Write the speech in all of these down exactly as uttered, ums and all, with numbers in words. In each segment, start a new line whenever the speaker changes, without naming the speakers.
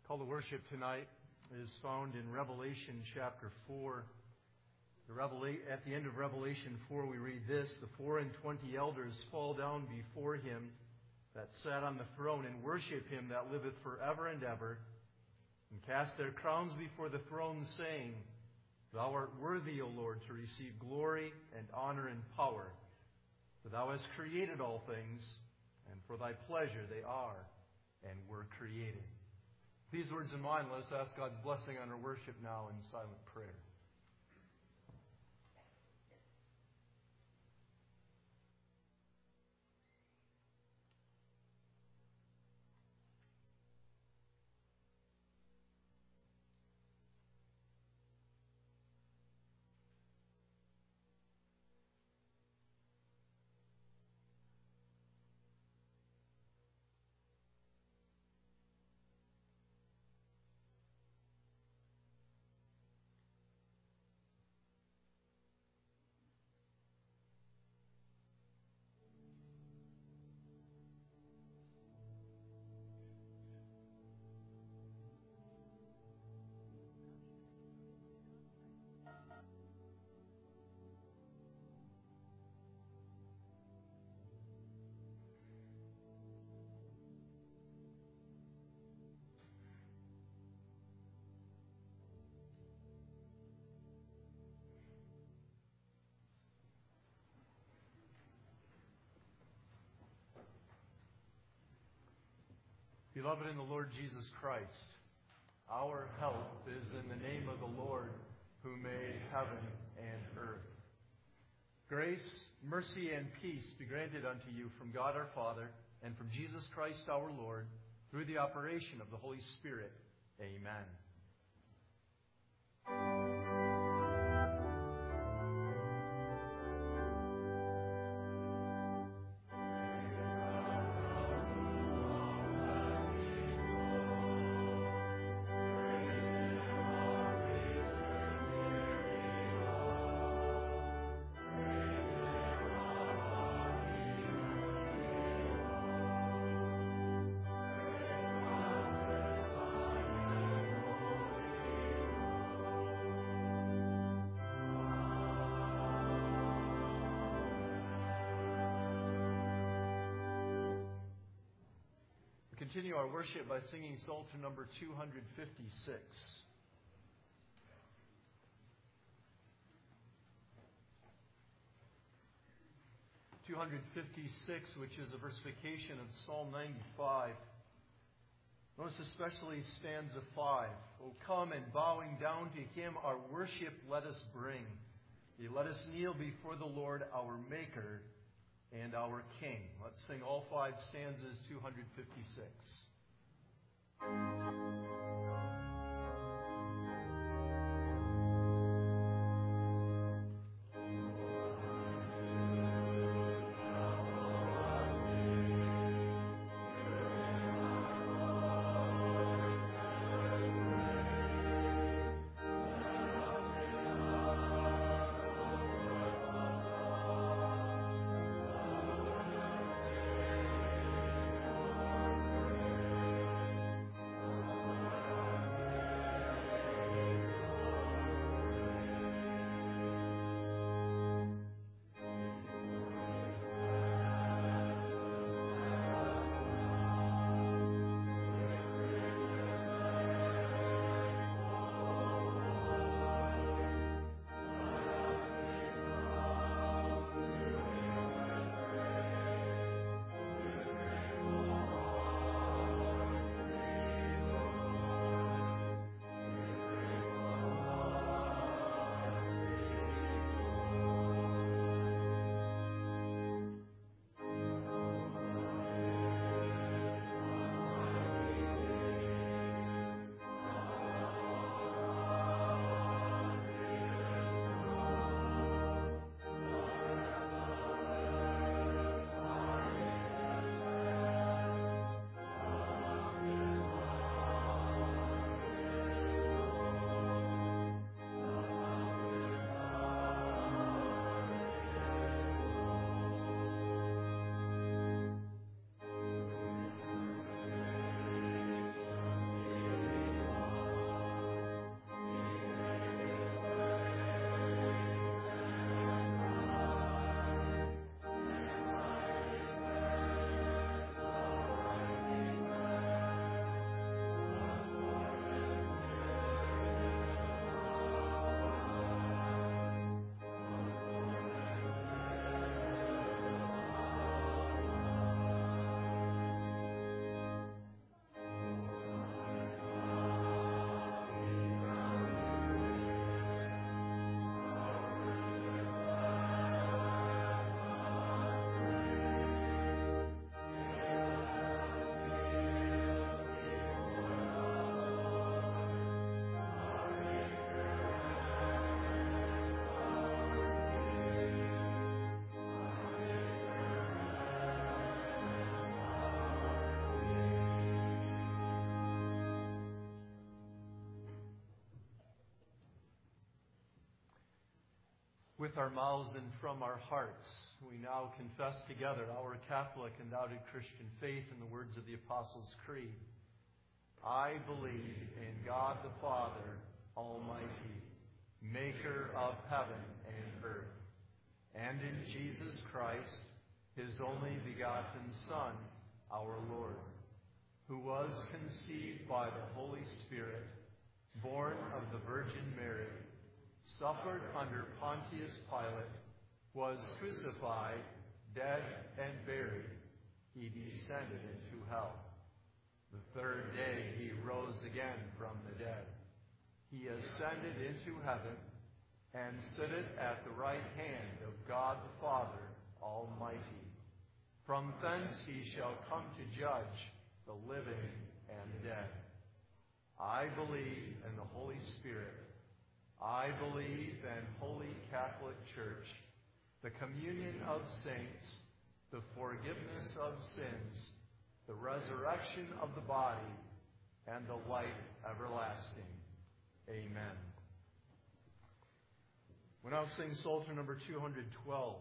Call to worship tonight is found in Revelation chapter four. The Revela- at the end of Revelation four, we read this: the four and twenty elders fall down before him that sat on the throne and worship him that liveth forever and ever, and cast their crowns before the throne, saying, Thou art worthy, O Lord, to receive glory and honor and power, for thou hast created all things, and for thy pleasure they are and were created. These words in mind, let us ask God's blessing on our worship now in silent prayer. Beloved in the Lord Jesus Christ, our help is in the name of the Lord who made heaven and earth. Grace, mercy, and peace be granted unto you from God our Father and from Jesus Christ our Lord, through the operation of the Holy Spirit. Amen. Continue our worship by singing Psalter number two hundred fifty-six. two hundred fifty-six, which is a versification of Psalm ninety-five. Notice especially stanza five. O come and bowing down to him our worship let us bring. Yea, let us kneel before the Lord our Maker and our King. Let's sing all five stanzas, two hundred fifty-six. With our mouths and from our hearts, we now confess together our Catholic and doubted Christian faith in the words of the Apostles' Creed. I believe in God the Father, Almighty, maker of heaven and earth, and in Jesus Christ, his only begotten Son, our Lord, who was conceived by the Holy Spirit, born of the Virgin Mary, suffered under Pontius Pilate, was crucified, dead, and buried. He descended into hell. The third day he rose again from the dead. He ascended into heaven and sitteth at the right hand of God the Father Almighty. From thence he shall come to judge the living and the dead. I believe in the Holy Spirit. I believe in Holy Catholic Church, the communion of saints, the forgiveness of sins, the resurrection of the body, and the life everlasting. Amen. We'll now sing Psalter number two hundred twelve.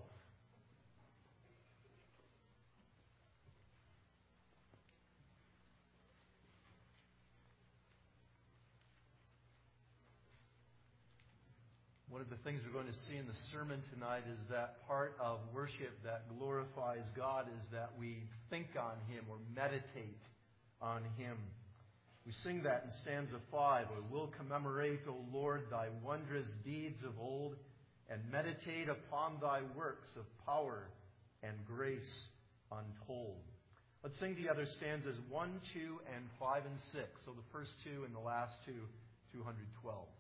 One of the things we're going to see in the sermon tonight is that part of worship that glorifies God is that we think on Him or meditate on Him. We sing that in stanza five. We will commemorate, O Lord, thy wondrous deeds of old, and meditate upon thy works of power and grace untold. Let's sing together stanzas one, two, and five and six. So the first two and the last two, two hundred twelve.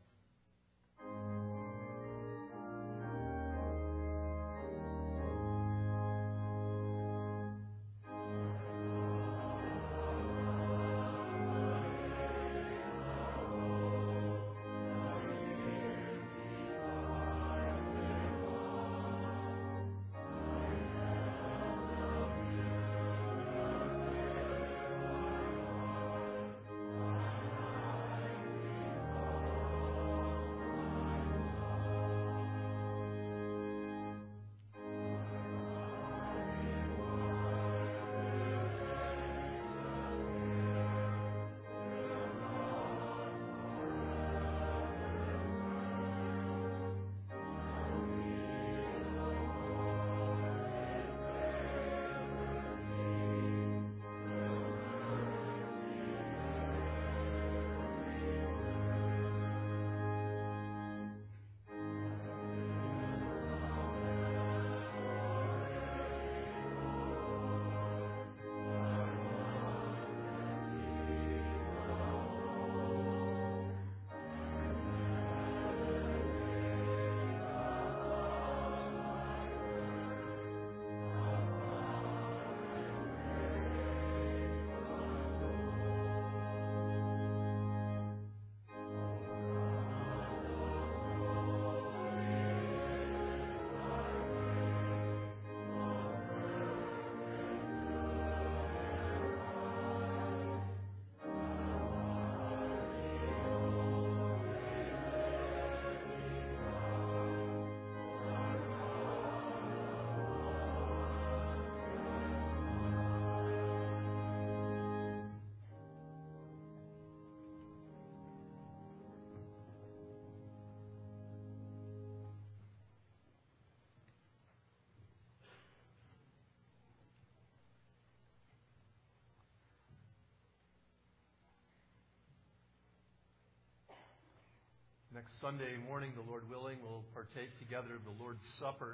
Next Sunday morning, the Lord willing, we'll partake together of the Lord's Supper.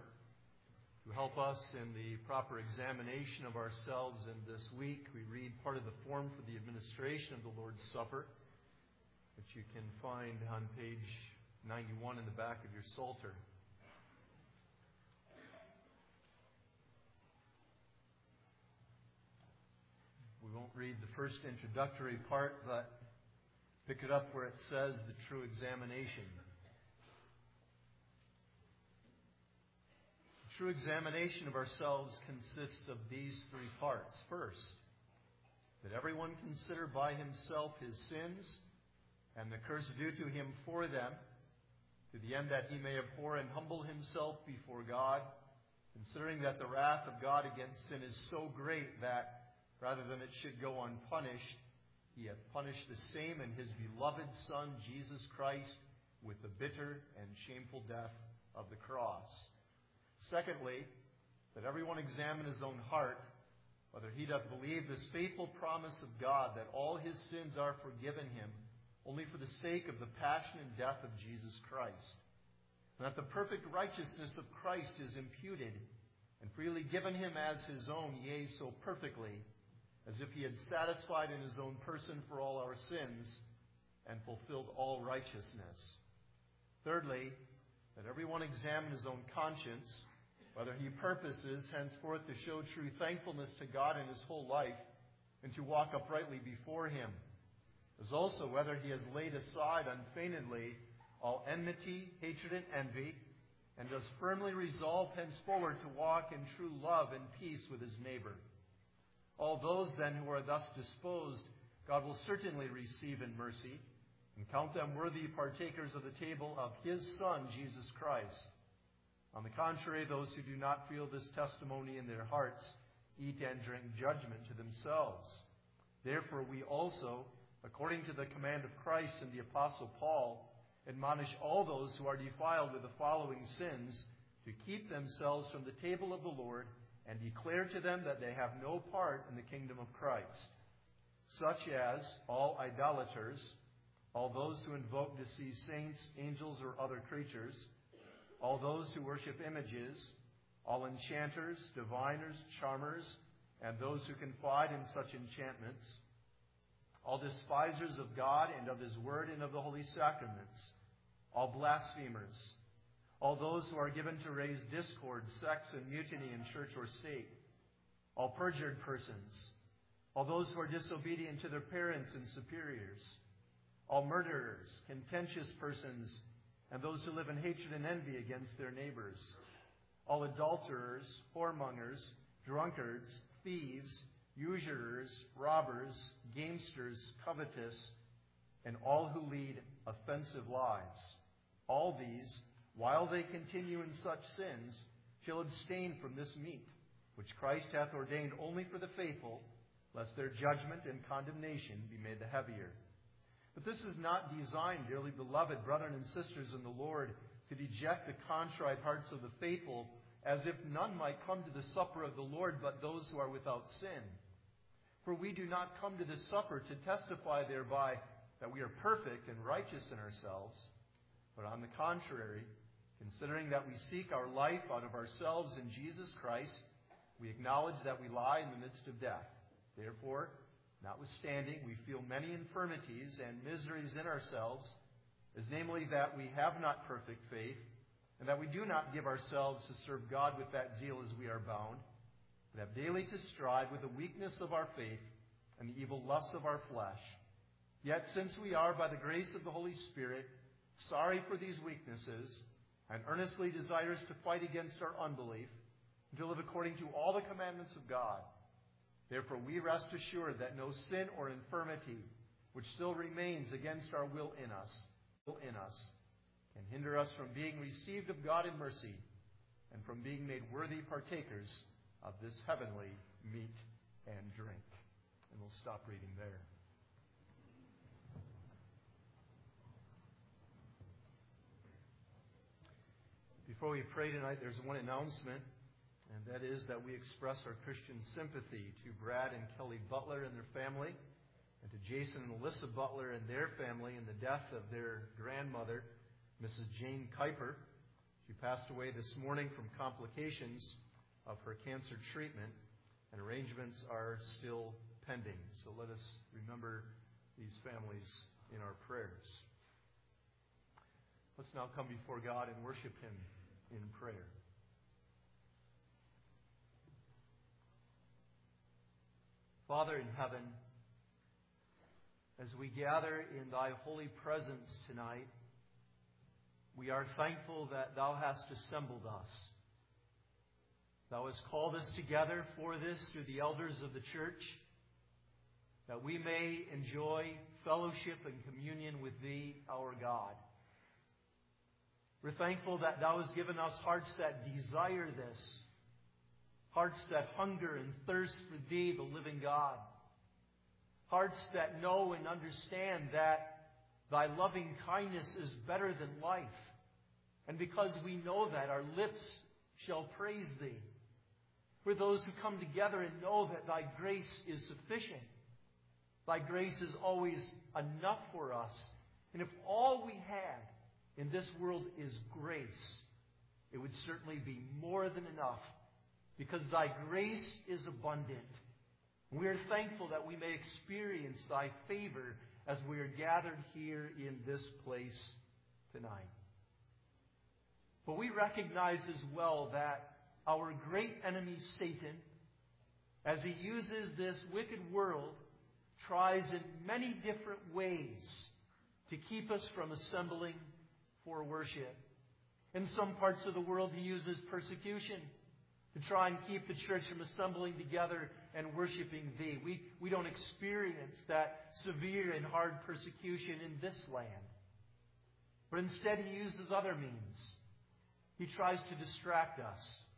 To help us in the proper examination of ourselves in this week, we read part of the form for the administration of the Lord's Supper, which you can find on page ninety-one in the back of your Psalter. We won't read the first introductory part, but pick it up where it says the true examination. The true examination of ourselves consists of these three parts. First, that everyone consider by himself his sins and the curse due to him for them, to the end that he may abhor and humble himself before God, considering that the wrath of God against sin is so great that, rather than it should go unpunished, he hath punished the same in his beloved Son, Jesus Christ, with the bitter and shameful death of the cross. Secondly, that everyone examine his own heart, whether he doth believe this faithful promise of God, that all his sins are forgiven him, only for the sake of the passion and death of Jesus Christ, and that the perfect righteousness of Christ is imputed and freely given him as his own, yea, so perfectly, as if he had satisfied in his own person for all our sins and fulfilled all righteousness. Thirdly, that everyone examine his own conscience, whether he purposes henceforth to show true thankfulness to God in his whole life and to walk uprightly before him, as also whether he has laid aside unfeignedly all enmity, hatred, and envy, and does firmly resolve henceforward to walk in true love and peace with his neighbor. All those then who are thus disposed, God will certainly receive in mercy, and count them worthy partakers of the table of his Son, Jesus Christ. On the contrary, those who do not feel this testimony in their hearts eat and drink judgment to themselves. Therefore we also, according to the command of Christ and the Apostle Paul, admonish all those who are defiled with the following sins to keep themselves from the table of the Lord, and declare to them that they have no part in the kingdom of Christ, such as all idolaters, all those who invoke deceased saints, angels, or other creatures, all those who worship images, all enchanters, diviners, charmers, and those who confide in such enchantments, all despisers of God and of his word and of the holy sacraments, all blasphemers, all those who are given to raise discord, sects, and mutiny in church or state, all perjured persons, all those who are disobedient to their parents and superiors, all murderers, contentious persons, and those who live in hatred and envy against their neighbors, all adulterers, whoremongers, drunkards, thieves, usurers, robbers, gamesters, covetous, and all who lead offensive lives. All these, while they continue in such sins, shall abstain from this meat, which Christ hath ordained only for the faithful, lest their judgment and condemnation be made the heavier. But this is not designed, dearly beloved brethren and sisters in the Lord, to deject the contrite hearts of the faithful, as if none might come to the supper of the Lord but those who are without sin. For we do not come to this supper to testify thereby that we are perfect and righteous in ourselves, but on the contrary, considering that we seek our life out of ourselves in Jesus Christ, we acknowledge that we lie in the midst of death. Therefore, notwithstanding, we feel many infirmities and miseries in ourselves, as namely that we have not perfect faith, and that we do not give ourselves to serve God with that zeal as we are bound, but have daily to strive with the weakness of our faith and the evil lusts of our flesh. Yet since we are, by the grace of the Holy Spirit, sorry for these weaknesses, and earnestly desirous to fight against our unbelief, and to live according to all the commandments of God, therefore we rest assured that no sin or infirmity, which still remains against our will in us, will in us, can hinder us from being received of God in mercy, and from being made worthy partakers of this heavenly meat and drink. And we'll stop reading there. Before we pray tonight, there's one announcement, and that is that we express our Christian sympathy to Brad and Kelly Butler and their family, and to Jason and Alyssa Butler and their family in the death of their grandmother, Missus Jane Kuiper. She passed away this morning from complications of her cancer treatment, and arrangements are still pending. So let us remember these families in our prayers. Let's now come before God and worship Him in prayer. Father in heaven, as we gather in Thy holy presence tonight, we are thankful that Thou hast assembled us. Thou hast called us together for this through the elders of the church, that we may enjoy fellowship and communion with Thee, our God. We're thankful that Thou hast given us hearts that desire this, hearts that hunger and thirst for Thee, the living God, hearts that know and understand that Thy loving kindness is better than life. And because we know that, our lips shall praise Thee. We're those who come together and know that Thy grace is sufficient. Thy grace is always enough for us. And if all we had in this world is grace, it would certainly be more than enough, because Thy grace is abundant. We are thankful that we may experience Thy favor as we are gathered here in this place tonight. But we recognize as well that our great enemy, Satan, as he uses this wicked world, tries in many different ways to keep us from assembling for worship. In some parts of the world, he uses persecution to try and keep the church from assembling together and worshiping Thee. We, we don't experience that severe and hard persecution in this land. But instead, he uses other means. He tries to distract us.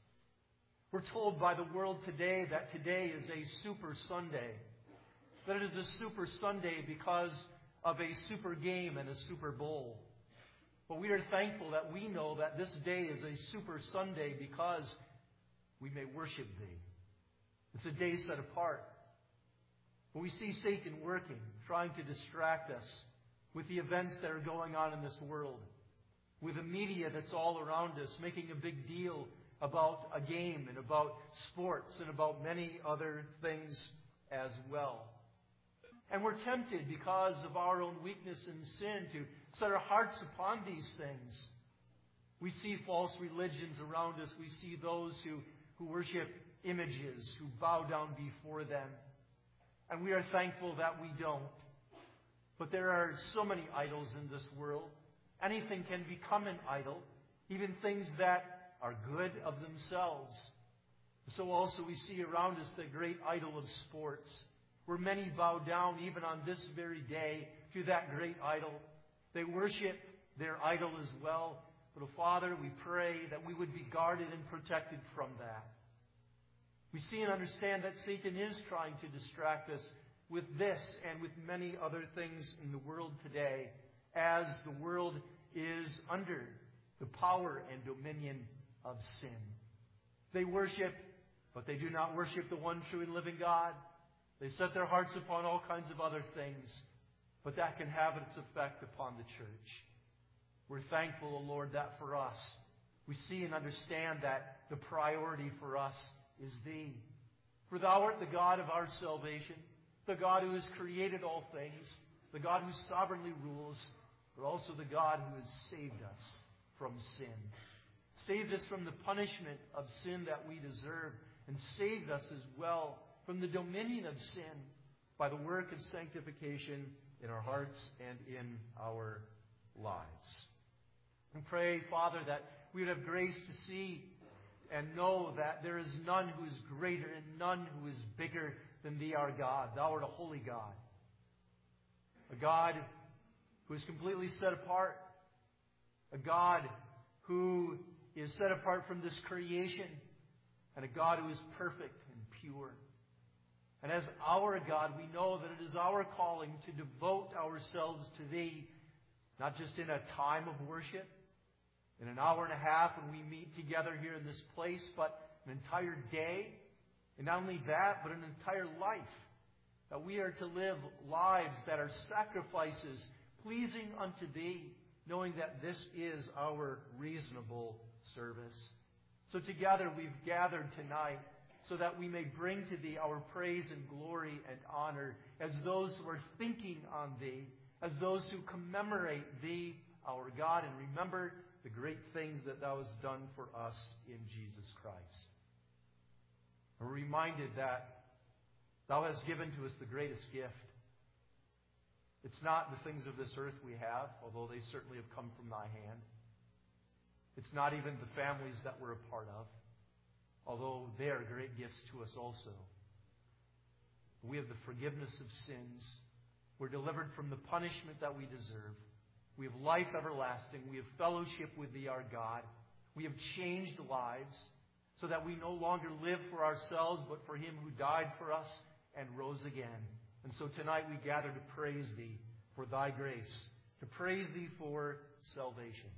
We're told by the world today that today is a Super Sunday. That it is a Super Sunday because of a super game and a Super Bowl. But we are thankful that we know that this day is a Super Sunday because we may worship Thee. It's a day set apart. But we see Satan working, trying to distract us with the events that are going on in this world, with the media that's all around us, making a big deal about a game and about sports and about many other things as well. And we're tempted, because of our own weakness and sin, to set our hearts upon these things. We see false religions around us. We see those who, who worship images, who bow down before them. And we are thankful that we don't. But there are so many idols in this world. Anything can become an idol, even things that are good of themselves. So also we see around us the great idol of sports, where many bow down even on this very day to that great idol. They worship their idol as well. But, oh, Father, we pray that we would be guarded and protected from that. We see and understand that Satan is trying to distract us with this and with many other things in the world today, as the world is under the power and dominion of sin. They worship, but they do not worship the one true and living God. They set their hearts upon all kinds of other things, but that can have its effect upon the church. We're thankful, O Lord, that for us, we see and understand that the priority for us is Thee. For Thou art the God of our salvation, the God who has created all things, the God who sovereignly rules, but also the God who has saved us from sin. Saved us from the punishment of sin that we deserve, and saved us as well from the dominion of sin by the work of sanctification in our hearts and in our lives. And pray, Father, that we would have grace to see and know that there is none who is greater and none who is bigger than Thee, our God. Thou art a holy God. A God who is completely set apart. A God who is set apart from this creation. And a God who is perfect and pure. And as our God, we know that it is our calling to devote ourselves to Thee, not just in a time of worship, in an hour and a half when we meet together here in this place, but an entire day. And not only that, but an entire life. That we are to live lives that are sacrifices pleasing unto Thee, knowing that this is our reasonable service. So together we've gathered tonight so that we may bring to Thee our praise and glory and honor as those who are thinking on Thee, as those who commemorate Thee, our God, and remember the great things that Thou hast done for us in Jesus Christ. We're reminded that Thou hast given to us the greatest gift. It's not the things of this earth we have, although they certainly have come from Thy hand. It's not even the families that we're a part of, although they are great gifts to us also. We have the forgiveness of sins. We're delivered from the punishment that we deserve. We have life everlasting. We have fellowship with Thee, our God. We have changed lives so that we no longer live for ourselves, but for Him who died for us and rose again. And so tonight we gather to praise Thee for Thy grace, to praise Thee for salvation.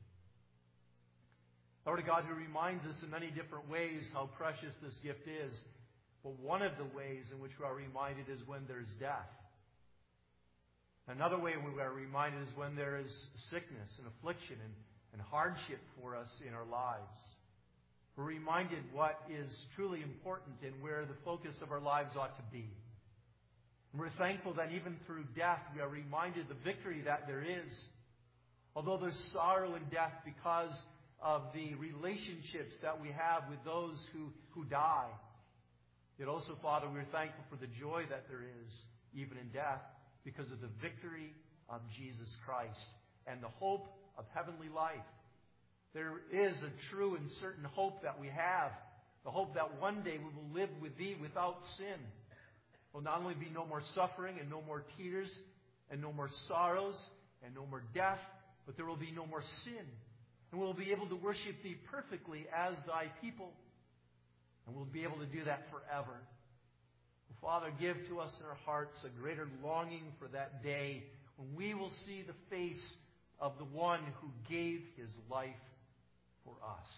Lord God, who reminds us in many different ways how precious this gift is, but one of the ways in which we are reminded is when there's death. Another way we are reminded is when there is sickness and affliction and, and hardship for us in our lives. We're reminded what is truly important and where the focus of our lives ought to be. And we're thankful that even through death we are reminded the victory that there is. Although there's sorrow in death because of the relationships that we have with those who, who die, yet also, Father, we're thankful for the joy that there is even in death, because of the victory of Jesus Christ and the hope of heavenly life. There is a true and certain hope that we have, the hope that one day we will live with Thee without sin. There will not only be no more suffering and no more tears and no more sorrows and no more death, but there will be no more sin. And we'll be able to worship Thee perfectly as Thy people. And we'll be able to do that forever. Father, give to us in our hearts a greater longing for that day when we will see the face of the one who gave His life for us.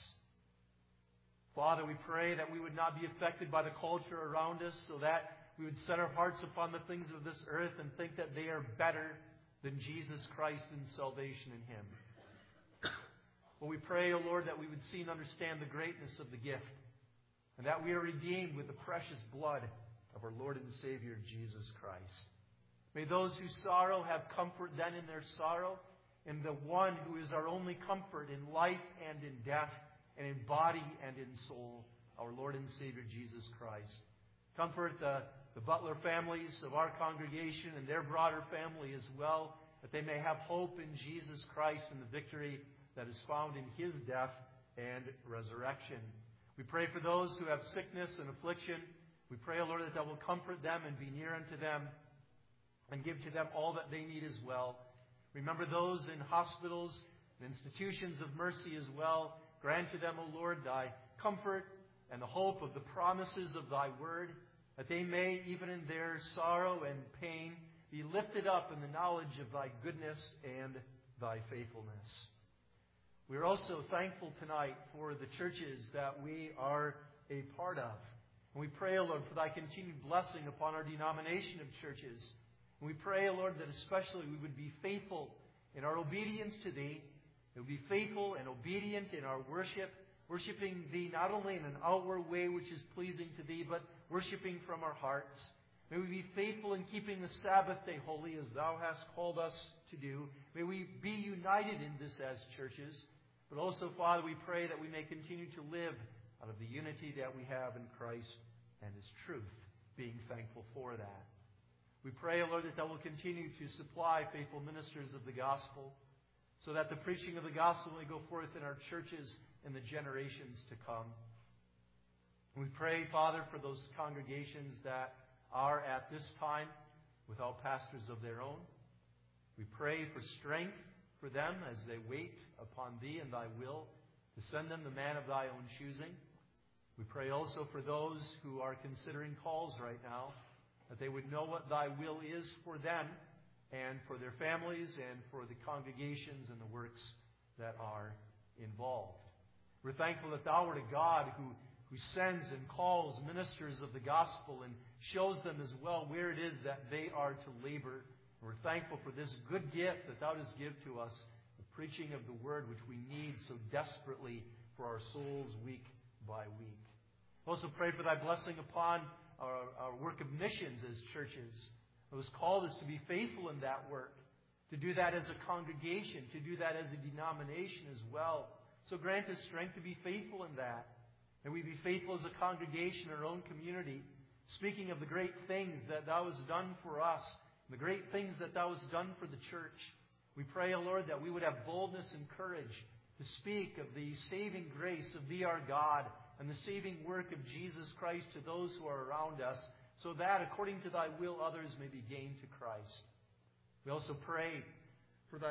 Father, we pray that we would not be affected by the culture around us, so that we would set our hearts upon the things of this earth and think that they are better than Jesus Christ and salvation in Him. But we pray, O Lord, that we would see and understand the greatness of the gift, and that we are redeemed with the precious blood of our Lord and Savior, Jesus Christ. May those who sorrow have comfort then in their sorrow, in the one who is our only comfort in life and in death, and in body and in soul, our Lord and Savior, Jesus Christ. Comfort the, the Butler families of our congregation and their broader family as well, that they may have hope in Jesus Christ and the victory that is found in His death and resurrection. We pray for those who have sickness and affliction. We pray, O Lord, that Thou will comfort them and be near unto them and give to them all that they need as well. Remember those in hospitals and institutions of mercy as well. Grant to them, O Lord, Thy comfort and the hope of the promises of Thy word, that they may, even in their sorrow and pain, be lifted up in the knowledge of Thy goodness and Thy faithfulness. We are also thankful tonight for the churches that we are a part of. And we pray, O Lord, for Thy continued blessing upon our denomination of churches. And we pray, O Lord, that especially we would be faithful in our obedience to Thee. We would be faithful and obedient in our worship, worshiping Thee not only in an outward way which is pleasing to Thee, but worshiping from our hearts. May we be faithful in keeping the Sabbath day holy as Thou hast called us to do. May we be united in this as churches. But also, Father, we pray that we may continue to live out of the unity that we have in Christ and His truth, being thankful for that. We pray, O Lord, that Thou will continue to supply faithful ministers of the gospel, so that the preaching of the gospel may go forth in our churches in the generations to come. We pray, Father, for those congregations that are at this time without pastors of their own. We pray for strength for them as they wait upon Thee and Thy will to send them the man of Thy own choosing. We pray also for those who are considering calls right now, that they would know what Thy will is for them and for their families and for the congregations and the works that are involved. We're thankful that Thou art a God who, who sends and calls ministers of the gospel and shows them as well where it is that they are to labor. And we're thankful for this good gift that Thou dost give to us, the preaching of the Word which we need so desperately for our souls week by week. Also pray for Thy blessing upon our, our work of missions as churches. It was called us to be faithful in that work, to do that as a congregation, to do that as a denomination as well. So grant us strength to be faithful in that. And we be faithful as a congregation in our own community, speaking of the great things that Thou hast done for us, and the great things that Thou hast done for the church. We pray, O Lord, that we would have boldness and courage to speak of the saving grace of Thee, our God, and the saving work of Jesus Christ to those who are around us, so that, according to Thy will, others may be gained to Christ. We also pray for Thy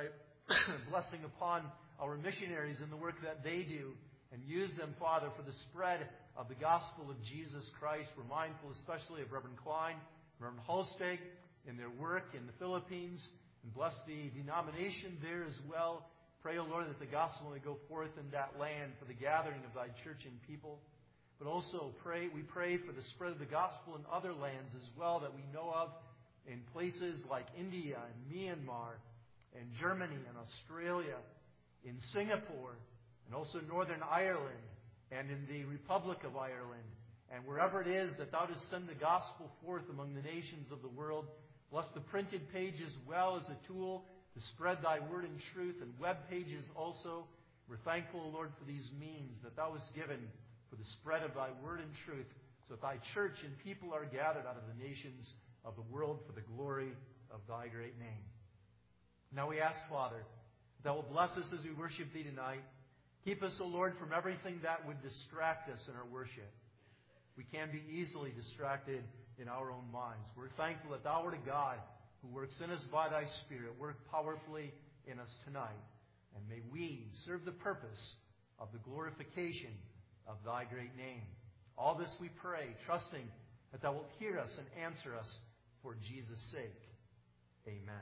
blessing upon our missionaries and the work that they do, and use them, Father, for the spread of the gospel of Jesus Christ. We're mindful especially of Reverend Klein, Reverend Holsteg, in their work in the Philippines, and bless the denomination there as well. Pray, O Lord, that the gospel may go forth in that land for the gathering of thy church and people. But also pray, we pray for the spread of the gospel in other lands as well that we know of, in places like India and Myanmar and Germany and Australia, in Singapore, and also Northern Ireland, and in the Republic of Ireland, and wherever it is that thou dost send the gospel forth among the nations of the world. Bless the printed page as well as a tool to spread thy word in truth, and web pages also. We're thankful, Lord, for these means that thou hast given for the spread of thy word and truth, so that thy church and people are gathered out of the nations of the world for the glory of thy great name. Now we ask, Father, that thou will bless us as we worship thee tonight. Keep us, O Lord, from everything that would distract us in our worship. We can be easily distracted in our own minds. We're thankful that thou art a God who works in us by thy Spirit. Work powerfully in us tonight. And may we serve the purpose of the glorification of thy great name. All this we pray, trusting that thou wilt hear us and answer us for Jesus' sake. Amen.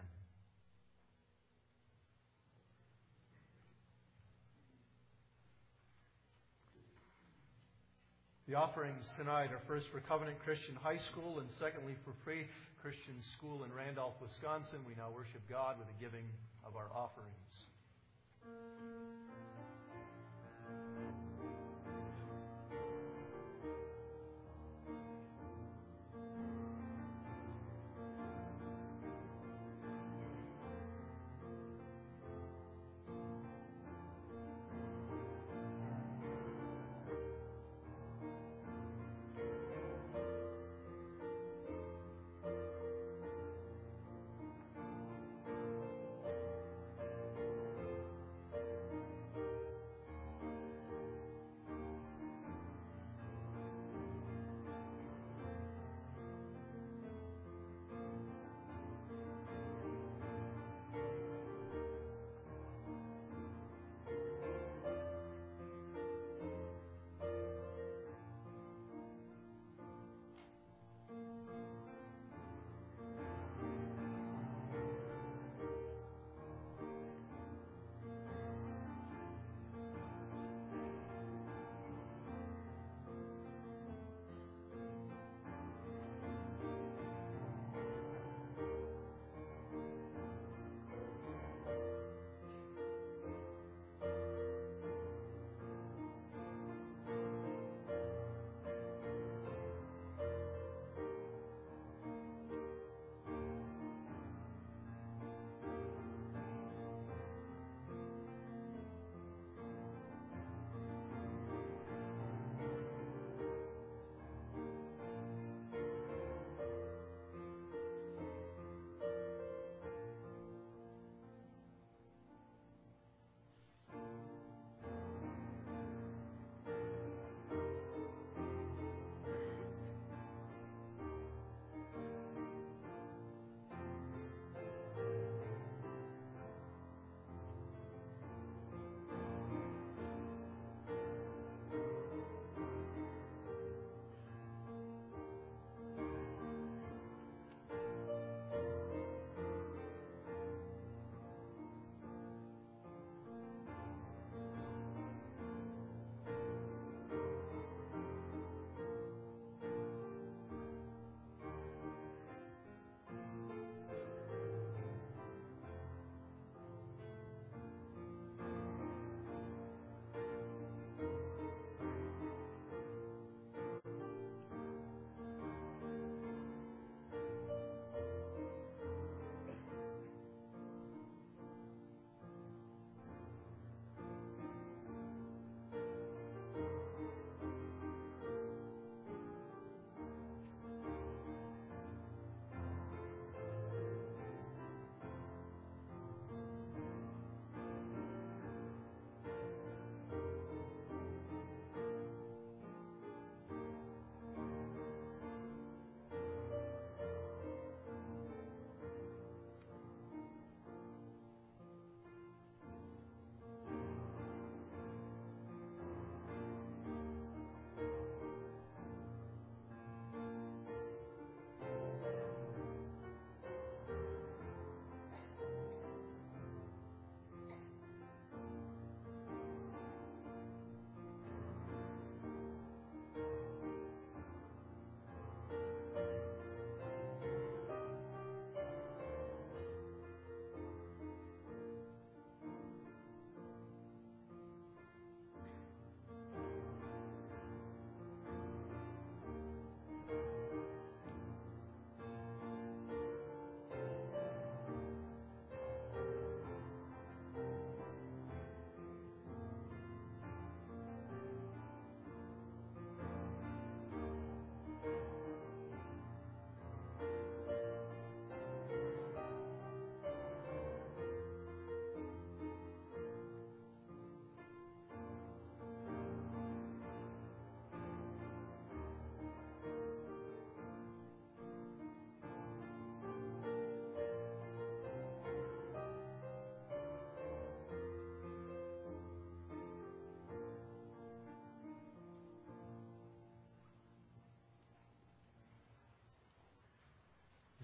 The offerings tonight are first for Covenant Christian High School and secondly for Faith Christian School in Randolph, Wisconsin. We now worship God with the giving of our offerings.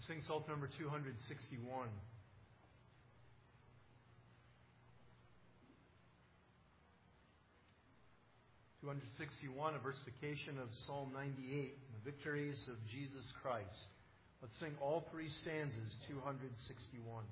Sing Psalm number two sixty-one. two sixty-one, a versification of Psalm ninety-eight, the victories of Jesus Christ. Let's sing all three stanzas, two sixty-one.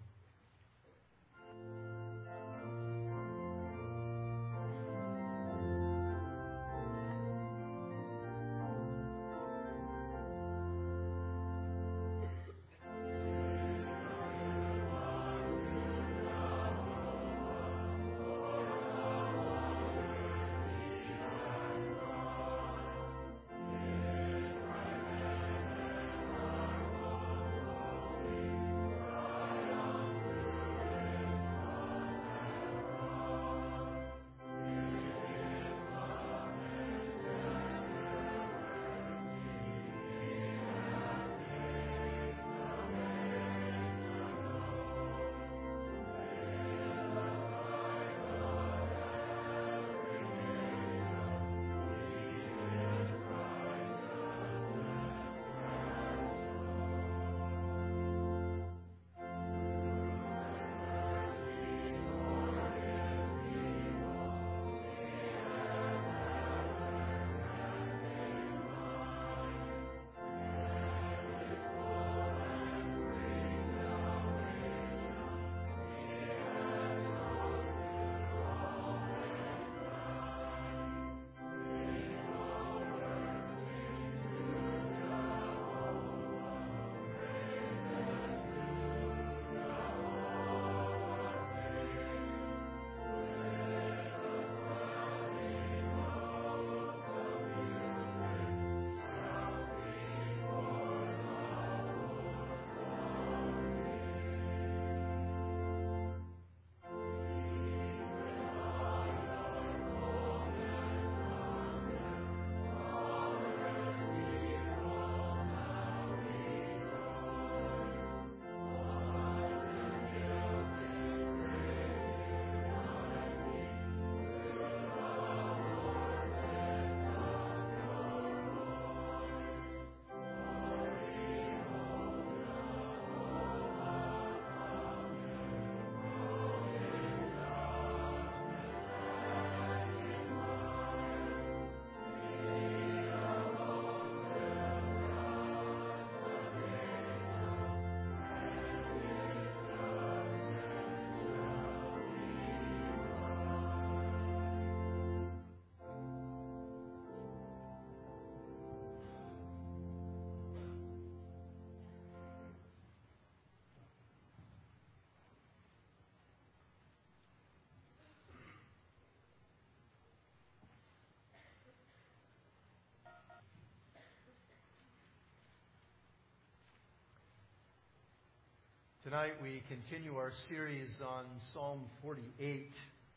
Tonight we continue our series on Psalm forty-eight,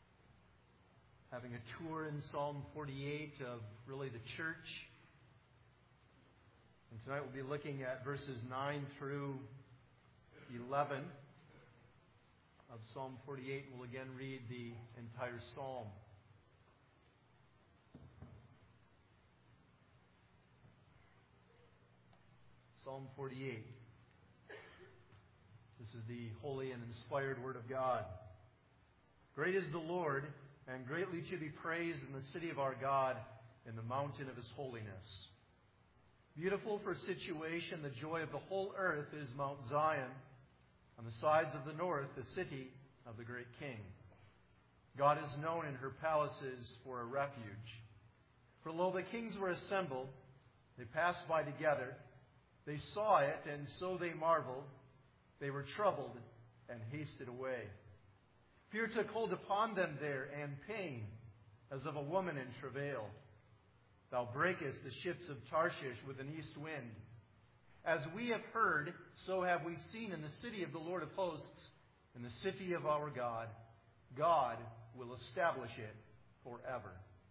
having a tour in Psalm forty-eight of really the church. And tonight we'll be looking at verses nine through eleven of Psalm forty-eight. We'll again read the entire psalm. Psalm forty-eight. This is the holy and inspired Word of God. Great is the Lord, and greatly to be praised in the city of our God, in the mountain of His holiness. Beautiful for situation, the joy of the whole earth is Mount Zion, on the sides of the north, the city of the great King. God is known in her palaces for a refuge. For lo, the kings were assembled, they passed by together, they saw it, and so they marveled. They were troubled and hasted away. Fear took hold upon them there, and pain, as of a woman in travail. Thou breakest the ships of Tarshish with an east wind. As we have heard, so have we seen in the city of the Lord of hosts, in the city of our God. God will establish it forever.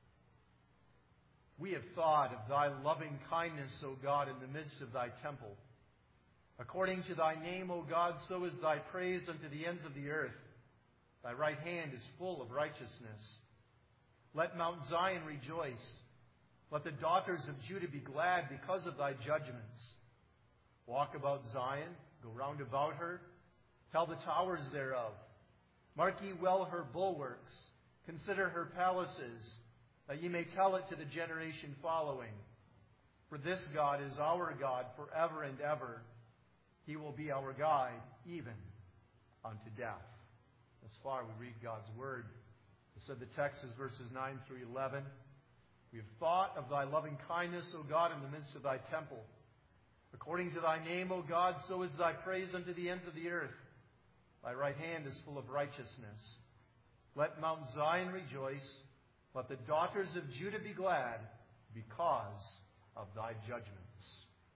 We have thought of thy loving kindness, O God, in the midst of thy temple. According to thy name, O God, so is thy praise unto the ends of the earth. Thy right hand is full of righteousness. Let Mount Zion rejoice. Let the daughters of Judah be glad because of thy judgments. Walk about Zion, Go round about her, tell the towers thereof. Mark ye well her bulwarks, consider her palaces, that ye may tell it to the generation following. For this God is our God forever and ever. He will be our guide, even unto death. Thus far we read God's Word. As said, the text is verses nine through eleven. We have thought of thy loving kindness, O God, in the midst of thy temple. According to thy name, O God, so is thy praise unto the ends of the earth. Thy right hand is full of righteousness. Let Mount Zion rejoice. Let the daughters of Judah be glad because of thy judgments.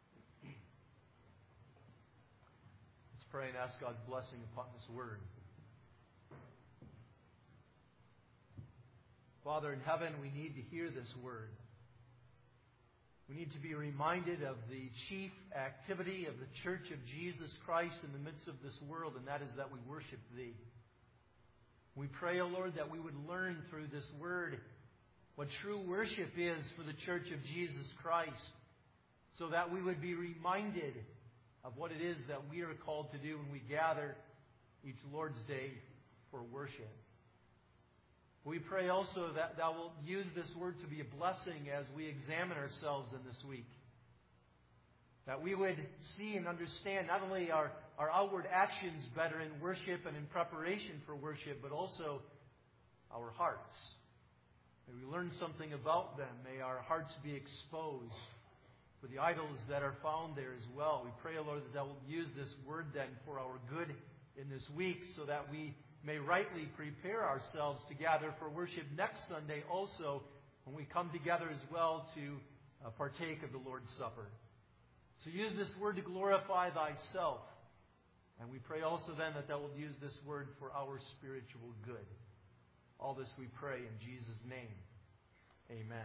Let's pray and ask God's blessing upon this word. Father in heaven, we need to hear this word. We need to be reminded of the chief activity of the Church of Jesus Christ in the midst of this world, and that is that we worship Thee. We pray, O Lord, that we would learn through this word what true worship is for the Church of Jesus Christ, so that we would be reminded of what it is that we are called to do when we gather each Lord's Day for worship. We pray also that Thou wilt use this word to be a blessing as we examine ourselves in this week. That we would see and understand not only our, our outward actions better in worship and in preparation for worship, but also our hearts. May we learn something about them. May our hearts be exposed for the idols that are found there as well. We pray, O Lord, that Thou wilt use this word then for our good in this week, so that we may rightly prepare ourselves to gather for worship next Sunday also, when we come together as well to uh, partake of the Lord's Supper. So use this word to glorify Thyself. And we pray also then that Thou wilt use this word for our spiritual good. All this we pray in Jesus' name. Amen.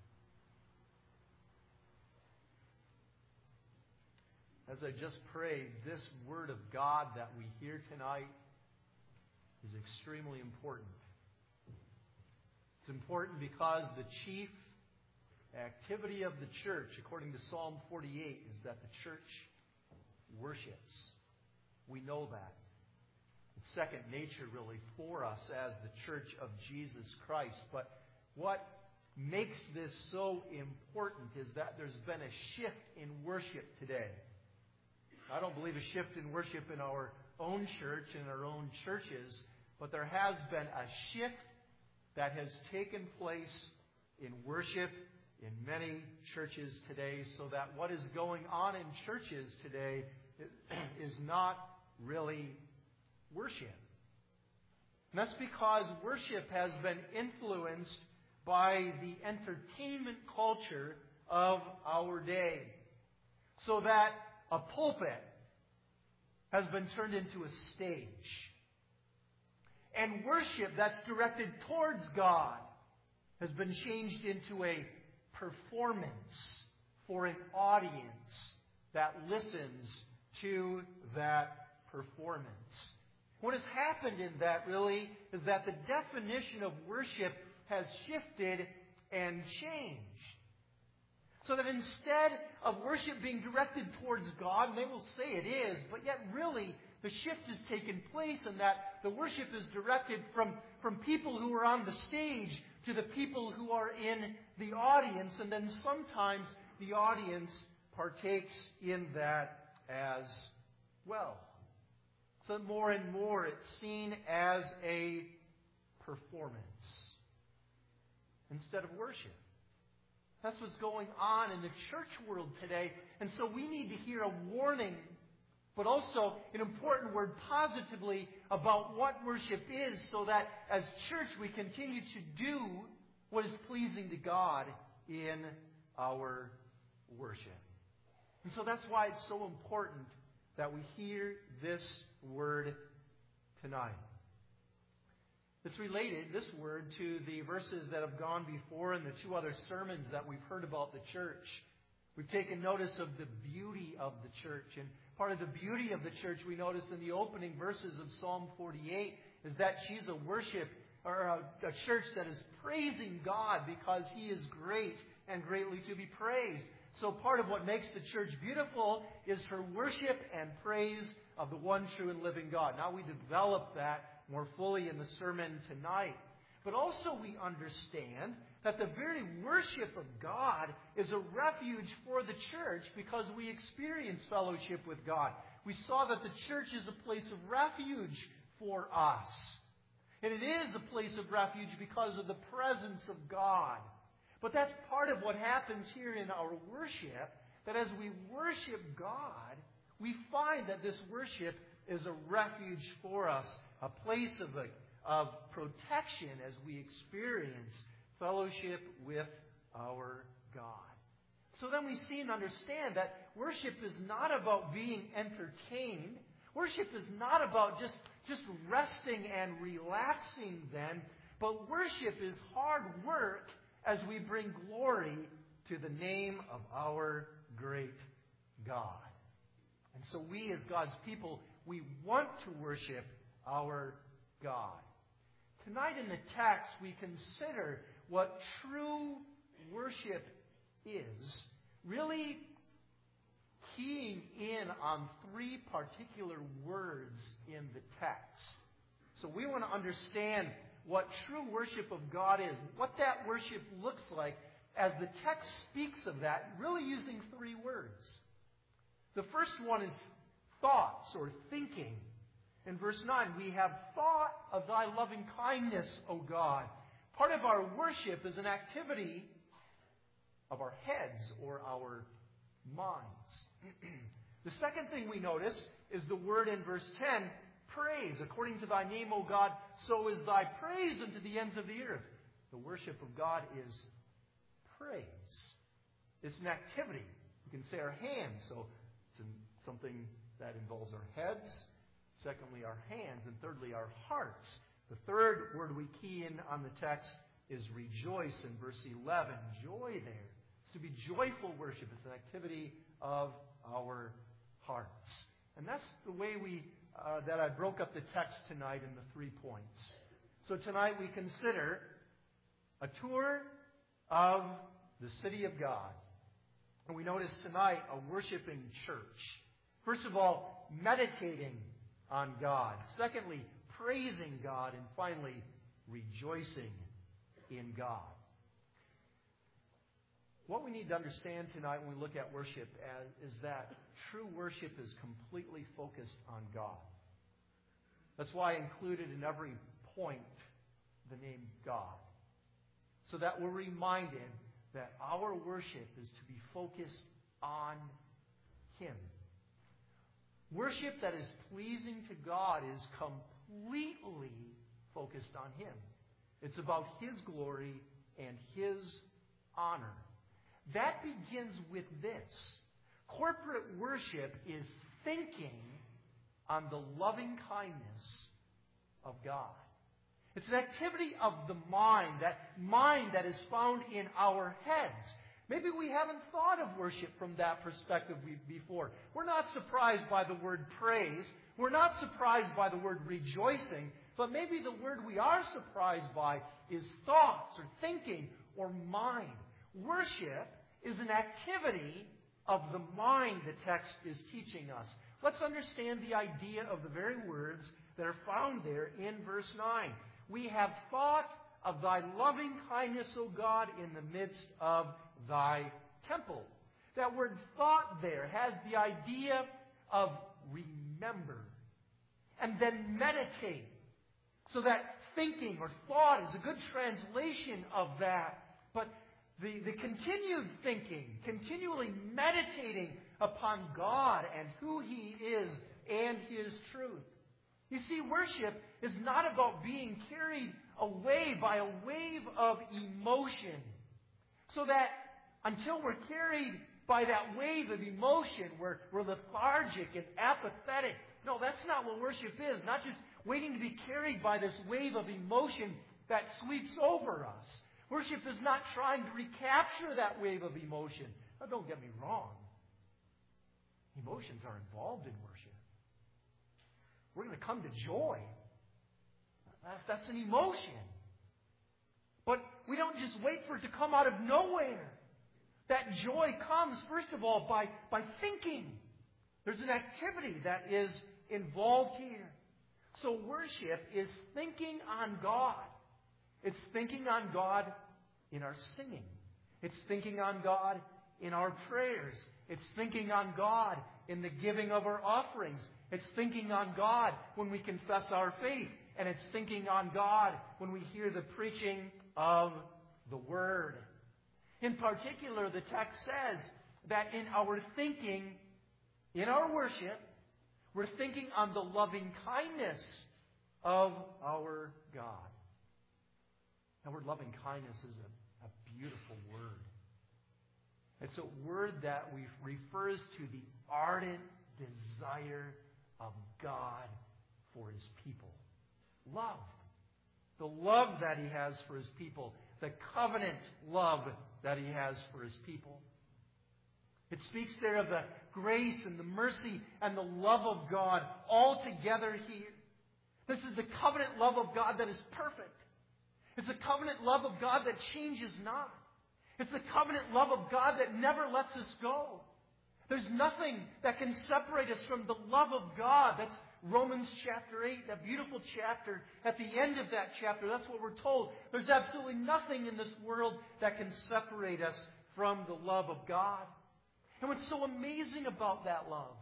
As I just prayed, this word of God that we hear tonight is extremely important. It's important because the chief activity of the church, according to Psalm forty-eight, is that the church worships. We know that. It's second nature, really, for us as the church of Jesus Christ. But what makes this so important is that there's been a shift in worship today. I don't believe a shift in worship in our own church, in our own churches, but there has been a shift that has taken place in worship in many churches today, so that what is going on in churches today is not really worship. And that's because worship has been influenced by the entertainment culture of our day, so that a pulpit has been turned into a stage. And worship that's directed towards God has been changed into a performance for an audience that listens to that performance. What has happened in that really is that the definition of worship has shifted and changed. So that instead of worship being directed towards God, and they will say it is, but yet really the shift has taken place in that the worship is directed from, from people who are on the stage to the people who are in the audience, and then sometimes the audience partakes in that as well. So more and more it's seen as a performance instead of worship. That's what's going on in the church world today. And so we need to hear a warning, but also an important word positively about what worship is, so that as church we continue to do what is pleasing to God in our worship. And so that's why it's so important that we hear this word tonight. It's related, this word, to the verses that have gone before and the two other sermons that we've heard about the church. We've taken notice of the beauty of the church. And part of the beauty of the church we noticed in the opening verses of Psalm forty-eight is that she's a worship, or a, a church that is praising God because He is great and greatly to be praised. So part of what makes the church beautiful is her worship and praise of the one true and living God. Now we develop that more fully in the sermon tonight. But also we understand that the very worship of God is a refuge for the church because we experience fellowship with God. We saw that the church is a place of refuge for us. And it is a place of refuge because of the presence of God. But that's part of what happens here in our worship, that as we worship God, we find that this worship is a refuge for us, a place of, a, of protection as we experience fellowship with our God. So then we see and understand that worship is not about being entertained. Worship is not about just, just resting and relaxing then, but worship is hard work as we bring glory to the name of our great God. And so we as God's people, we want to worship our God. Tonight in the text, we consider what true worship is, really keying in on three particular words in the text. So we want to understand what true worship of God is, what that worship looks like as the text speaks of that, really using three words. The first one is thoughts or thinking. In verse nine, we have thought of thy loving kindness, O God. Part of our worship is an activity of our heads or our minds. The second thing we notice is the word in verse ten, praise. According to thy name, O God, so is thy praise unto the ends of the earth. The worship of God is praise. It's an activity. We can say our hands, so it's something that involves our heads. Secondly, our hands. And thirdly, our hearts. The third word we key in on the text is rejoice in verse eleven. Joy there. It's to be joyful worship. It's an activity of our hearts. And that's the way we uh, that I broke up the text tonight in the three points. So tonight we consider a tour of the city of God. And we notice tonight a worshiping church. First of all, meditating on God. Secondly, praising God. And finally, rejoicing in God. What we need to understand tonight when we look at worship as, is that true worship is completely focused on God. That's why I included in every point the name God. So that we're reminded that our worship is to be focused on Him. Worship that is pleasing to God is completely focused on Him. It's about His glory and His honor. That begins with this. Corporate worship is thinking on the loving kindness of God. It's an activity of the mind, that mind that is found in our heads. Maybe we haven't thought of worship from that perspective before. We're not surprised by the word praise. We're not surprised by the word rejoicing. But maybe the word we are surprised by is thoughts or thinking or mind. Worship is an activity of the mind, the text is teaching us. Let's understand the idea of the very words that are found there in verse nine. We have thought of thy loving kindness, O God, in the midst of thy temple. That word thought there has the idea of remember and then meditate. So that thinking or thought is a good translation of that. But the, the continued thinking, continually meditating upon God and who He is and His truth. You see, worship is not about being carried away by a wave of emotion. So that until we're carried by that wave of emotion, we're, we're lethargic and apathetic. No, that's not what worship is. Not just waiting to be carried by this wave of emotion that sweeps over us. Worship is not trying to recapture that wave of emotion. Now, don't get me wrong. Emotions are involved in worship. We're going to come to joy. That's an emotion. But we don't just wait for it to come out of nowhere. That joy comes, first of all, by, by thinking. There's an activity that is involved here. So worship is thinking on God. It's thinking on God in our singing. It's thinking on God in our prayers. It's thinking on God in the giving of our offerings. It's thinking on God when we confess our faith. And it's thinking on God when we hear the preaching of the Word. In particular, the text says that in our thinking, in our worship, we're thinking on the loving kindness of our God. That word loving kindness is a, a beautiful word. It's a word that we, refers to the ardent desire of God for His people. Love. The love that He has for His people. The covenant love that He has for His people. It speaks there of the grace and the mercy and the love of God all together here. This is the covenant love of God that is perfect. It's the covenant love of God that changes not. It's the covenant love of God that never lets us go. There's nothing that can separate us from the love of God. That's Romans chapter eight, that beautiful chapter. At the end of that chapter, that's what we're told. There's absolutely nothing in this world that can separate us from the love of God. And what's so amazing about that love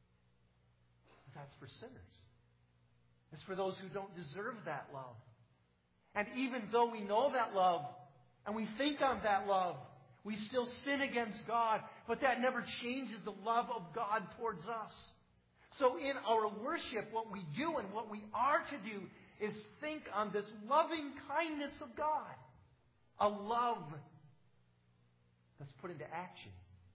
is that's for sinners. It's for those who don't deserve that love. And even though we know that love, and we think on that love, we still sin against God, but that never changes the love of God towards us. So in our worship, what we do and what we are to do is think on this loving kindness of God. A love that's put into action.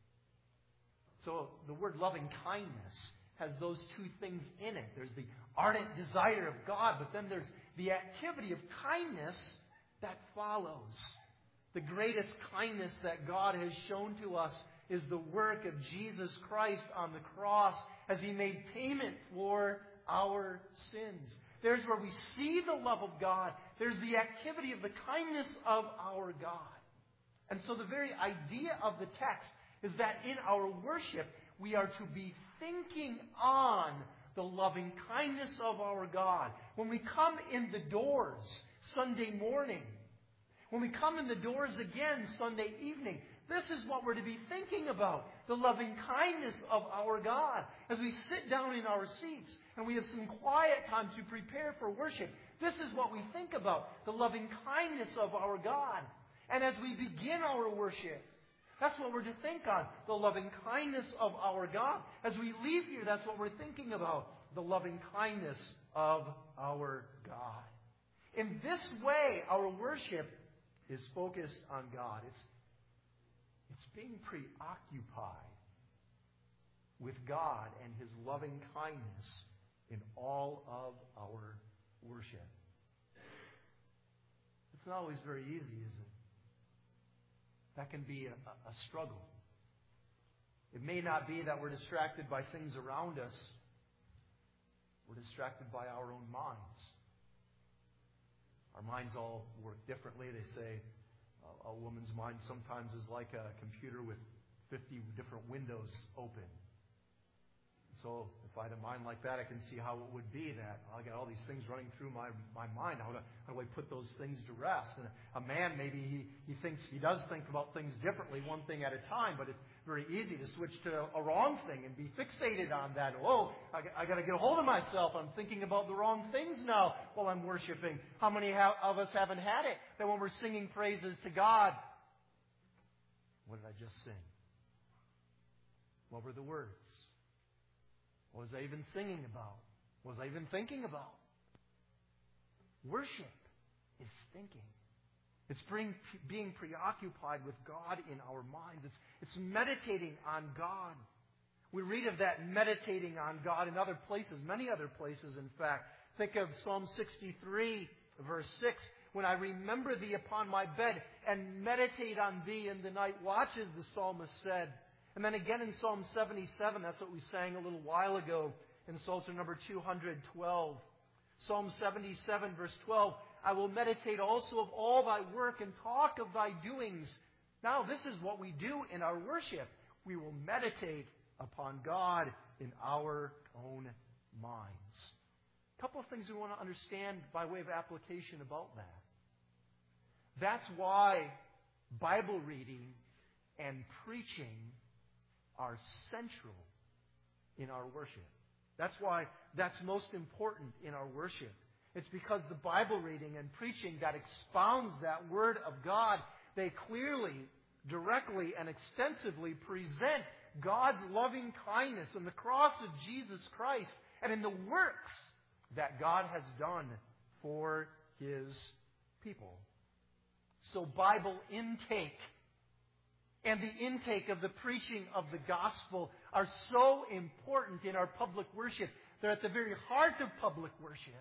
So the word loving kindness has those two things in it. There's the ardent desire of God, but then there's the activity of kindness that follows. The greatest kindness that God has shown to us is the work of Jesus Christ on the cross as He made payment for our sins. There's where we see the love of God. There's the activity of the kindness of our God. And so the very idea of the text is that in our worship, we are to be thinking on the loving kindness of our God. When we come in the doors Sunday morning, when we come in the doors again Sunday evening, this is what we're to be thinking about. The loving kindness of our God. As we sit down in our seats and we have some quiet time to prepare for worship, this is what we think about. The loving kindness of our God. And as we begin our worship, that's what we're to think on. The loving kindness of our God. As we leave here, that's what we're thinking about. The loving kindness of our God. In this way, our worship is focused on God. It's, it's being preoccupied with God and His loving kindness in all of our worship. It's not always very easy, is it? That can be a, a struggle. It may not be that we're distracted by things around us. We're distracted by our own minds. Our minds all work differently. They say a, a woman's mind sometimes is like a computer with fifty different windows open. So if I had a mind like that, I can see how it would be that I got all these things running through my, my mind. How do, how do I put those things to rest? And a man, maybe he, he thinks he does think about things differently, one thing at a time, but it's very easy to switch to a wrong thing and be fixated on that. Oh, I, I got to get a hold of myself. I'm thinking about the wrong things now while I'm worshiping. How many ha- of us haven't had it that when we're singing praises to God, what did I just sing? What were the words? What was I even singing about? What was I even thinking about? Worship is thinking. It's being, being preoccupied with God in our minds. It's, it's meditating on God. We read of that meditating on God in other places, many other places, in fact. Think of Psalm sixty-three, verse six. When I remember Thee upon my bed and meditate on Thee in the night watches, the psalmist said. And then again in Psalm seventy-seven, that's what we sang a little while ago in Psalter number two hundred twelve. Psalm seventy-seven, verse twelve, I will meditate also of all Thy work and talk of Thy doings Now, this is what we do in our worship. We will meditate upon God in our own minds. A couple of things we want to understand by way of application about that. That's why Bible reading and preaching are central in our worship. That's why that's most important in our worship. It's because the Bible reading and preaching that expounds that Word of God, they clearly, directly, and extensively present God's loving kindness in the cross of Jesus Christ and in the works that God has done for His people. So Bible intake and the intake of the preaching of the gospel are so important in our public worship. They're at the very heart of public worship.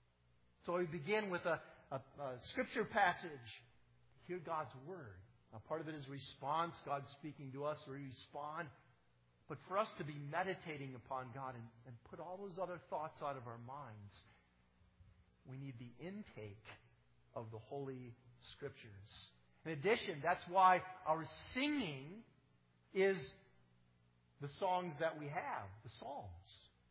So we begin with a, a, a scripture passage. Hear God's Word. Now, part of it is response. God speaking to us, we respond. But for us to be meditating upon God and, and put all those other thoughts out of our minds, we need the intake of the Holy Scriptures. In addition, that's why our singing is the songs that we have, the Psalms.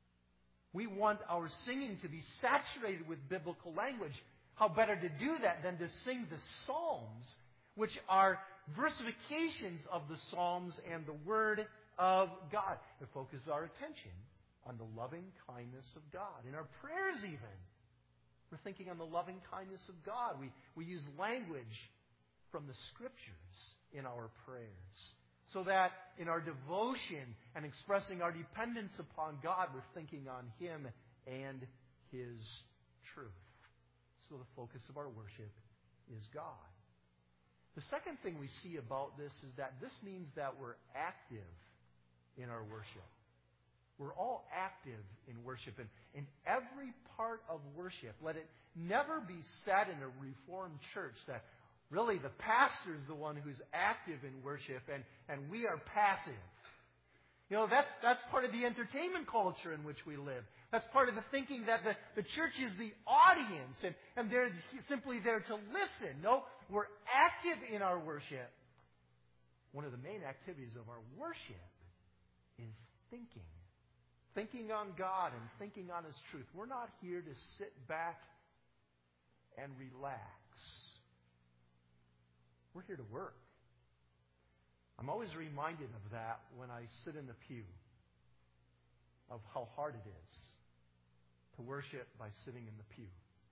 We want our singing to be saturated with biblical language. How better to do that than to sing the Psalms, which are versifications of the Psalms and the Word of God. It focuses our attention on the loving kindness of God. In our prayers even, we're thinking on the loving kindness of God. We, we use language from the Scriptures in our prayers, so that in our devotion and expressing our dependence upon God, we're thinking on Him and His truth. So the focus of our worship is God. The second thing we see about this is that this means that we're active in our worship. We're all active in worship. And in every part of worship, let it never be said in a Reformed church that really the pastor is the one who's active in worship and, and we are passive. You know, that's, that's part of the entertainment culture in which we live. That's part of the thinking that the, the church is the audience and, and they're simply there to listen. No, we're active in our worship. One of the main activities of our worship is thinking. Thinking on God and thinking on His truth. We're not here to sit back and relax. We're here to work. I'm always reminded of that when I sit in the pew, of how hard it is to worship by sitting in the pew.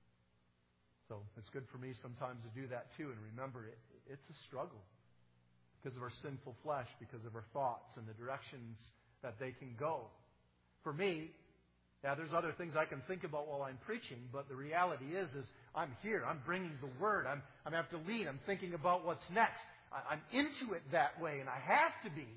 So it's good for me sometimes to do that too and remember it, it's a struggle because of our sinful flesh, because of our thoughts and the directions that they can go. For me, yeah, there's other things I can think about while I'm preaching, but the reality is, is I'm here. I'm bringing the Word. I'm, I'm have to lead. I'm thinking about what's next. I, I'm into it that way, and I have to be.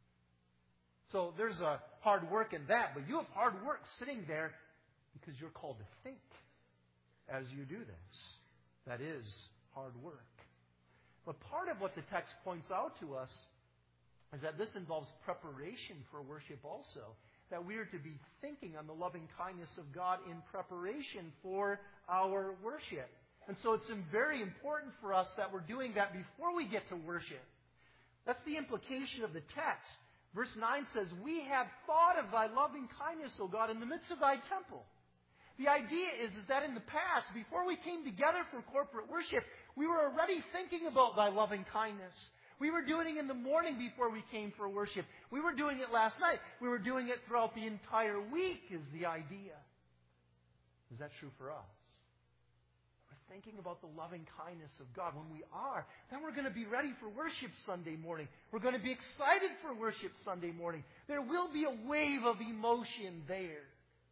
So there's a hard work in that, but you have hard work sitting there because you're called to think as you do this. That is hard work. But part of what the text points out to us is that this involves preparation for worship also. That we are to be thinking on the loving kindness of God in preparation for our worship. And so it's very important for us that we're doing that before we get to worship. That's the implication of the text. Verse nine says, "We have thought of Thy loving kindness, O God, in the midst of Thy temple." The idea is, is that in the past, before we came together for corporate worship, we were already thinking about Thy loving kindness. We were doing it in the morning before we came for worship. We were doing it last night. We were doing it throughout the entire week is the idea. Is that true for us? We're thinking about the loving kindness of God. When we are, then we're going to be ready for worship Sunday morning. We're going to be excited for worship Sunday morning. There will be a wave of emotion there.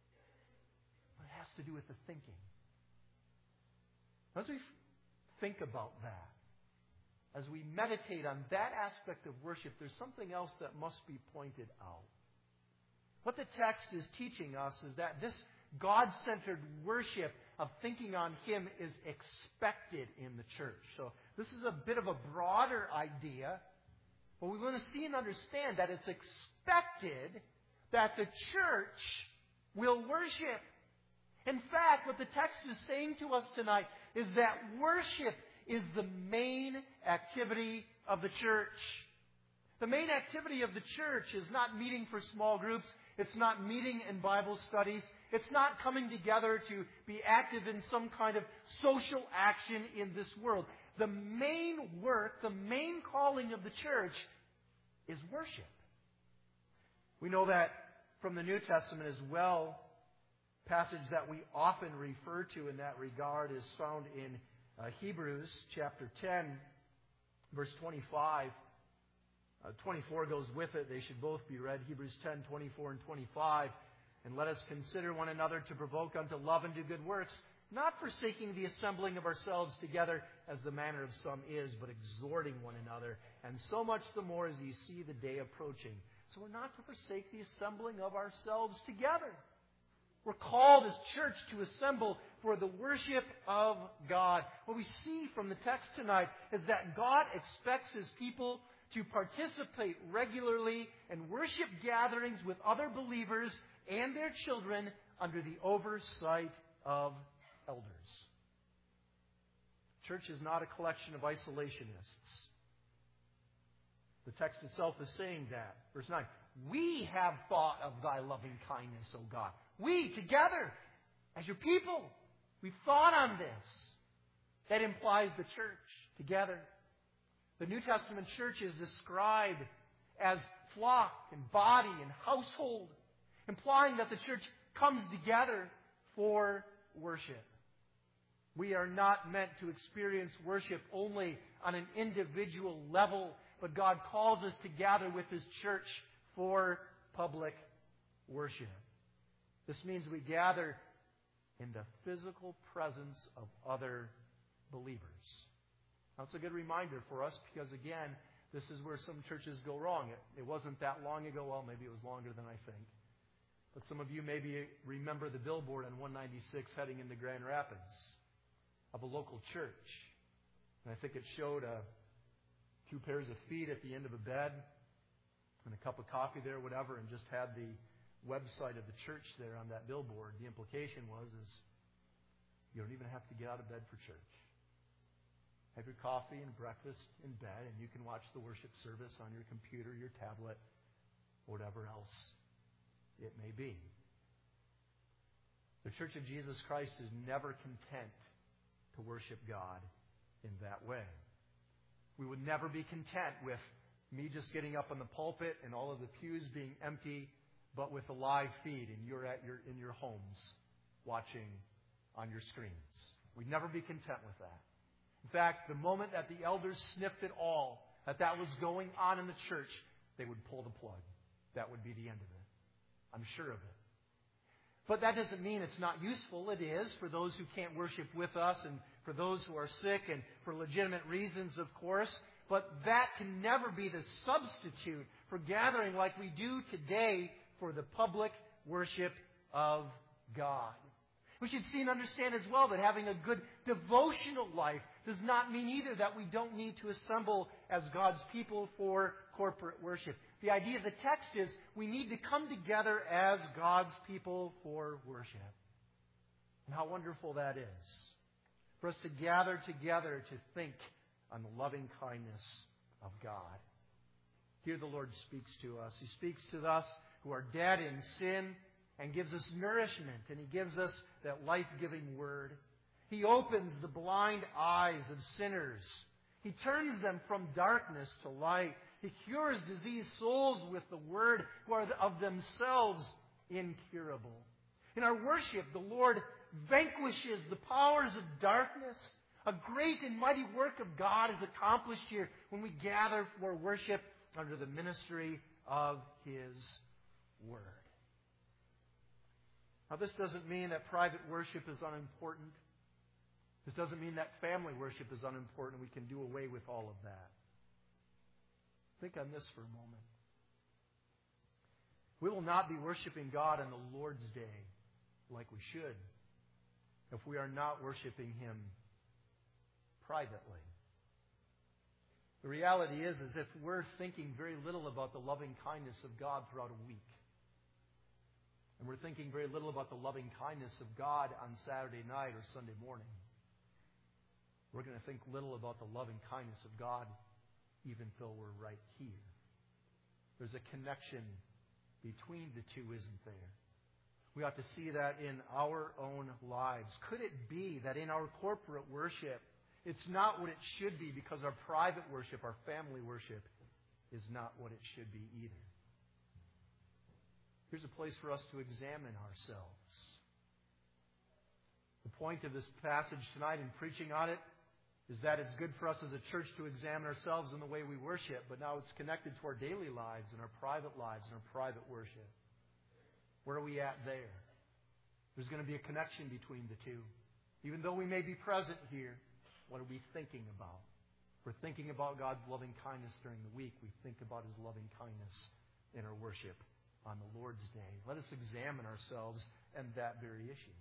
But it has to do with the thinking. As we think about that, as we meditate on that aspect of worship, there's something else that must be pointed out. What the text is teaching us is that this God-centered worship of thinking on Him is expected in the church. So this is a bit of a broader idea, but we want to see and understand that it's expected that the church will worship. In fact, what the text is saying to us tonight is that worship is the main activity of the church. The main activity of the church is not meeting for small groups. It's not meeting in Bible studies. It's not coming together to be active in some kind of social action in this world. The main work, the main calling of the church is worship. We know that from the New Testament as well. Passage that we often refer to in that regard is found in uh, Hebrews chapter ten, verse twenty-five. Uh, twenty-four goes with it. They should both be read. Hebrews ten, twenty-four and twenty-five. And let us consider one another to provoke unto love and do good works, not forsaking the assembling of ourselves together as the manner of some is, but exhorting one another, and so much the more as ye see the day approaching. So we're not to forsake the assembling of ourselves together. We're called as church to assemble for the worship of God. What we see from the text tonight is that God expects His people to participate regularly in worship gatherings with other believers and their children under the oversight of elders. Church is not a collection of isolationists. The text itself is saying that. Verse nine, we have thought of thy loving kindness, O God. We, together, as your people, we've thought on this. That implies the church, together. The New Testament church is described as flock and body and household, implying that the church comes together for worship. We are not meant to experience worship only on an individual level, but God calls us to gather with His church for public worship. This means we gather in the physical presence of other believers. That's a good reminder for us because, again, this is where some churches go wrong. It, it wasn't that long ago. Well, maybe it was longer than I think. But some of you maybe remember the billboard on one ninety-six heading into Grand Rapids of a local church. And I think it showed uh, two pairs of feet at the end of a bed and a cup of coffee there, whatever, and just had the website of the church there on that billboard. The implication was is you don't even have to get out of bed for church. Have your coffee and breakfast in bed, and you can watch the worship service on your computer, your tablet, whatever else it may be. The Church of Jesus Christ is never content to worship God in that way. We would never be content with me just getting up on the pulpit and all of the pews being empty, but with a live feed and you're at your in your homes watching on your screens. We'd never be content with that. In fact, the moment that the elders sniffed at all that that was going on in the church, they would pull the plug. That would be the end of it. I'm sure of it. But that doesn't mean it's not useful. It is for those who can't worship with us and for those who are sick and for legitimate reasons, of course. But that can never be the substitute for gathering like we do today for the public worship of God. We should see and understand as well that having a good devotional life does not mean either that we don't need to assemble as God's people for corporate worship. The idea of the text is we need to come together as God's people for worship. And how wonderful that is. For us to gather together to think on the loving kindness of God. Here the Lord speaks to us. He speaks to us who are dead in sin and gives us nourishment, and He gives us that life-giving word. He opens the blind eyes of sinners. He turns them from darkness to light. He cures diseased souls with the word who are of themselves incurable. In our worship, the Lord vanquishes the powers of darkness. A great and mighty work of God is accomplished here when we gather for worship under the ministry of His Word. Now, this doesn't mean that private worship is unimportant. This doesn't mean that family worship is unimportant. We can do away with all of that. Think on this for a moment. We will not be worshiping God on the Lord's Day like we should if we are not worshiping Him privately. The reality is, is if we're thinking very little about the loving kindness of God throughout a week, and we're thinking very little about the loving kindness of God on Saturday night or Sunday morning, we're going to think little about the loving kindness of God, even though we're right here. There's a connection between the two, isn't there? We ought to see that in our own lives. Could it be that in our corporate worship, it's not what it should be because our private worship, our family worship, is not what it should be either? Here's a place for us to examine ourselves. The point of this passage tonight in preaching on it is that it's good for us as a church to examine ourselves in the way we worship, but now it's connected to our daily lives and our private lives and our private worship. Where are we at there? There's going to be a connection between the two. Even though we may be present here, what are we thinking about? We're thinking about God's loving kindness during the week. We think about His loving kindness in our worship on the Lord's Day. Let us examine ourselves and that very issue.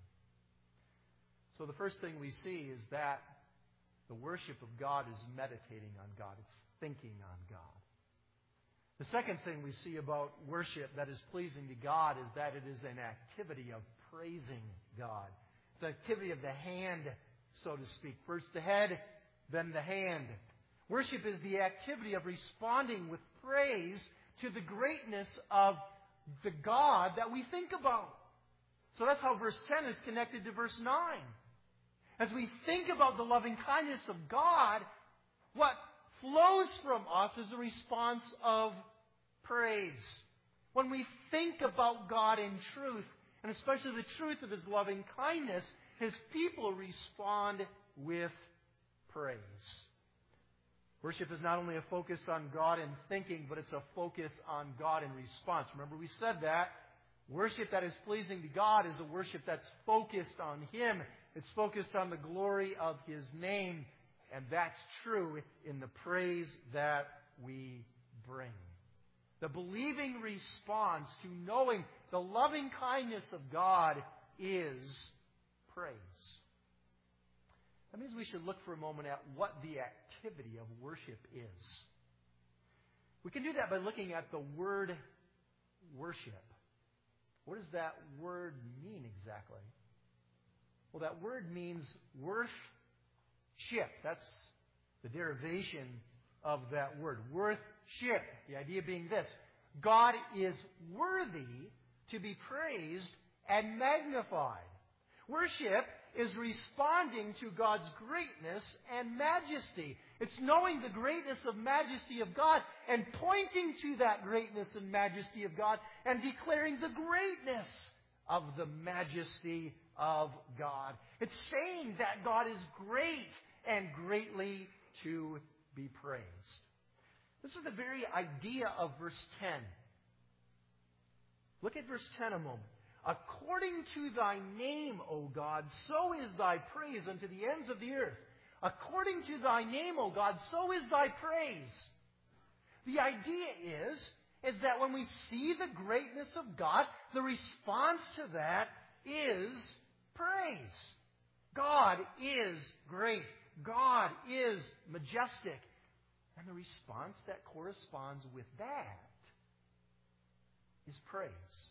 So the first thing we see is that the worship of God is meditating on God. It's thinking on God. The second thing we see about worship that is pleasing to God is that it is an activity of praising God. It's an activity of the hand, so to speak. First the head, then the hand. Worship is the activity of responding with praise to the greatness of the God that we think about. So that's how verse ten is connected to verse nine. As we think about the loving kindness of God, what flows from us is a response of praise. When we think about God in truth, and especially the truth of His loving kindness, His people respond with praise. Worship is not only a focus on God in thinking, but it's a focus on God in response. Remember, we said that. Worship that is pleasing to God is a worship that's focused on Him. It's focused on the glory of His name. And that's true in the praise that we bring. The believing response to knowing the loving kindness of God is praise. That means we should look for a moment at what the activity of worship is. We can do that by looking at the word worship. What does that word mean exactly? Well, that word means worth ship. That's the derivation of that word. Worth ship. The idea being this: God is worthy to be praised and magnified. Worship is responding to God's greatness and majesty. It's knowing the greatness of majesty of God and pointing to that greatness and majesty of God and declaring the greatness of the majesty of God. It's saying that God is great and greatly to be praised. This is the very idea of verse ten. Look at verse ten a moment. According to thy name, O God, so is thy praise unto the ends of the earth. According to thy name, O God, so is thy praise. The idea is, is that when we see the greatness of God, the response to that is praise. God is great. God is majestic. And the response that corresponds with that is praise.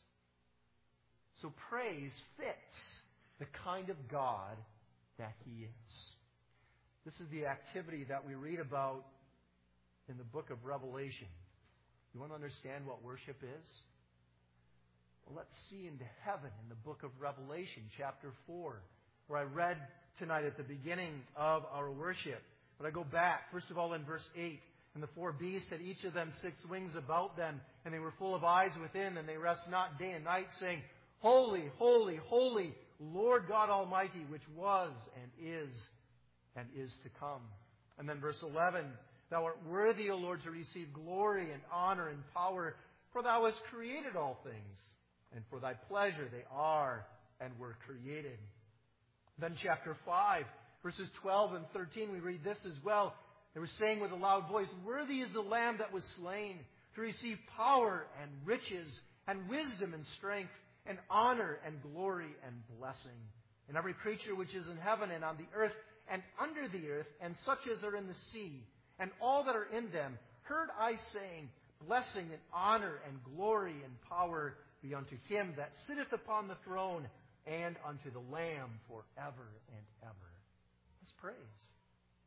So praise fits the kind of God that He is. This is the activity that we read about in the book of Revelation. You want to understand what worship is? Well, let's see into heaven in the book of Revelation, chapter four, where I read tonight at the beginning of our worship. But I go back, first of all, in verse eight. And the four beasts had each of them six wings about them, and they were full of eyes within, and they rest not day and night, saying, Holy, holy, holy, Lord God Almighty, which was and is and is to come. And then verse eleven, Thou art worthy, O Lord, to receive glory and honor and power, for Thou hast created all things, and for Thy pleasure they are and were created. Then chapter five, verses twelve and thirteen, we read this as well. They were saying with a loud voice, Worthy is the Lamb that was slain to receive power and riches and wisdom and strength and honor and glory and blessing. And every creature which is in heaven and on the earth and under the earth and such as are in the sea and all that are in them, heard I saying, Blessing and honor and glory and power be unto Him that sitteth upon the throne and unto the Lamb forever and ever. Let's praise.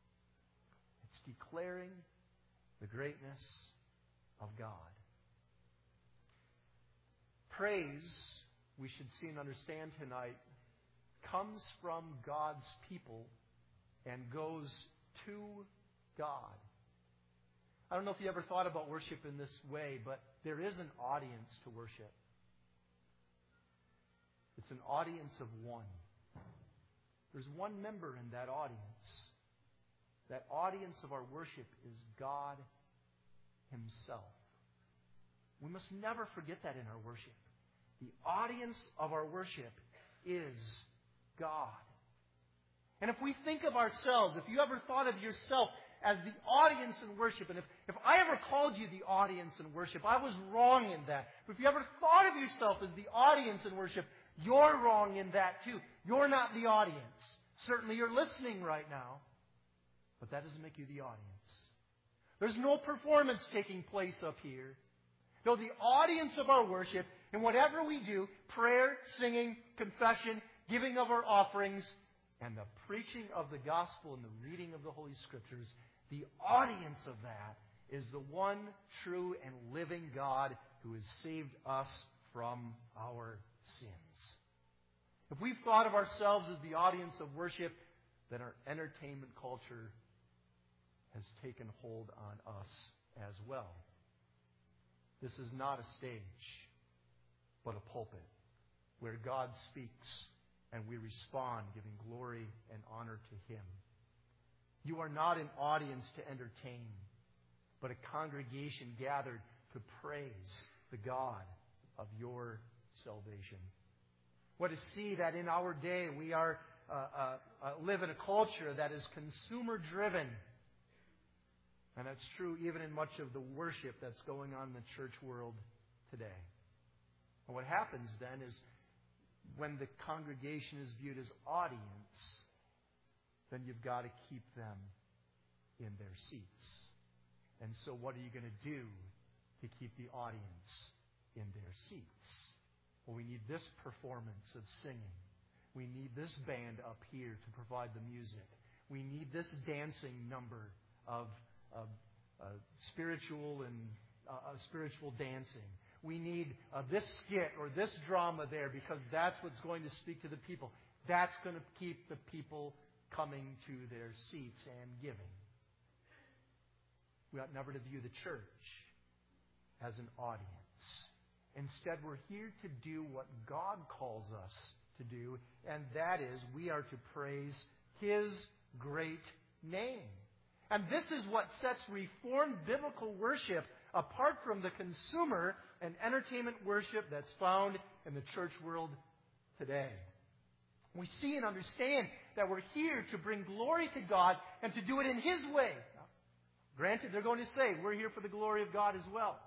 declaring the greatness of God. Praise, we should see and understand tonight, comes from God's people and goes to God. I don't know if you ever thought about worship in this way, but there is an audience to worship. It's an audience of one. There's one member in that audience. That audience of our worship is God Himself. We must never forget that in our worship. The audience of our worship is God. And if we think of ourselves, if you ever thought of yourself as the audience in worship, and if, if I ever called you the audience in worship, I was wrong in that. But if you ever thought of yourself as the audience in worship, you're wrong in that too. You're not the audience. Certainly you're listening right now, but that doesn't make you the audience. There's no performance taking place up here. No, the audience of our worship, in whatever we do, prayer, singing, confession, giving of our offerings, and the preaching of the gospel and the reading of the Holy Scriptures, the audience of that is the one true and living God who has saved us from our sins. If we've thought of ourselves as the audience of worship, then our entertainment culture has taken hold on us as well. This is not a stage, but a pulpit where God speaks and we respond, giving glory and honor to Him. You are not an audience to entertain, but a congregation gathered to praise the God of your salvation. What to see that in our day we are uh, uh, uh, live in a culture that is consumer-driven. And that's true even in much of the worship that's going on in the church world today. And what happens then is when the congregation is viewed as audience, then you've got to keep them in their seats. And so what are you going to do to keep the audience in their seats? Well, we need this performance of singing. We need this band up here to provide the music. We need this dancing number of, of uh, spiritual and uh, spiritual dancing. We need uh, this skit or this drama there because that's what's going to speak to the people. That's going to keep the people coming to their seats and giving. We ought never to view the church as an audience. Instead, we're here to do what God calls us to do, and that is we are to praise His great name. And this is what sets Reformed biblical worship apart from the consumer and entertainment worship that's found in the church world today. We see and understand that we're here to bring glory to God and to do it in His way. Now, granted, they're going to say we're here for the glory of God as well.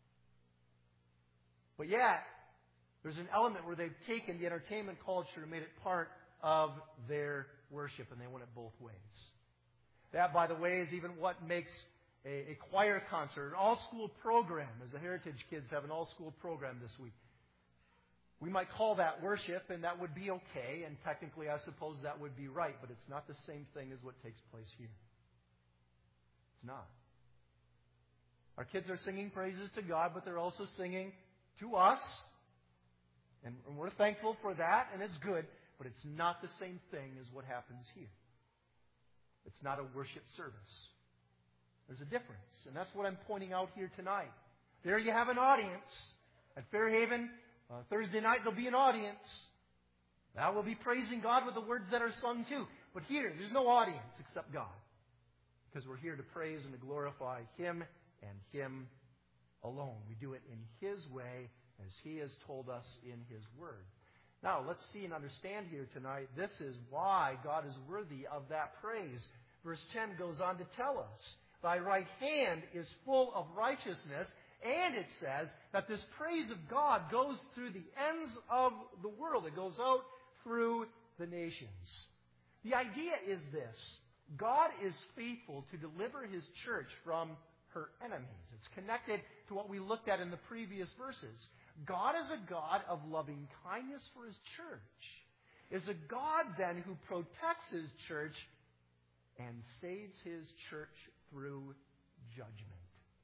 But yet, there's an element where they've taken the entertainment culture and made it part of their worship, and they want it both ways. That, by the way, is even what makes a, a choir concert, an all-school program, as the Heritage kids have an all-school program this week. We might call that worship, and that would be okay, and technically I suppose that would be right, but it's not the same thing as what takes place here. It's not. Our kids are singing praises to God, but they're also singing to us, and we're thankful for that, and it's good, but it's not the same thing as what happens here. It's not a worship service. There's a difference, and that's what I'm pointing out here tonight. There you have an audience. At Fairhaven, uh, Thursday night, there'll be an audience. That will be praising God with the words that are sung too. But here, there's no audience except God, because we're here to praise and to glorify Him and Him alone. We do it in His way, as He has told us in His Word. Now, let's see and understand here tonight, this is why God is worthy of that praise. Verse ten goes on to tell us, Thy right hand is full of righteousness, and it says that this praise of God goes through the ends of the world. It goes out through the nations. The idea is this: God is faithful to deliver His church from her enemies. It's connected to what we looked at in the previous verses. God is a God of loving kindness for His church. Is a God then who protects His church and saves His church through judgment.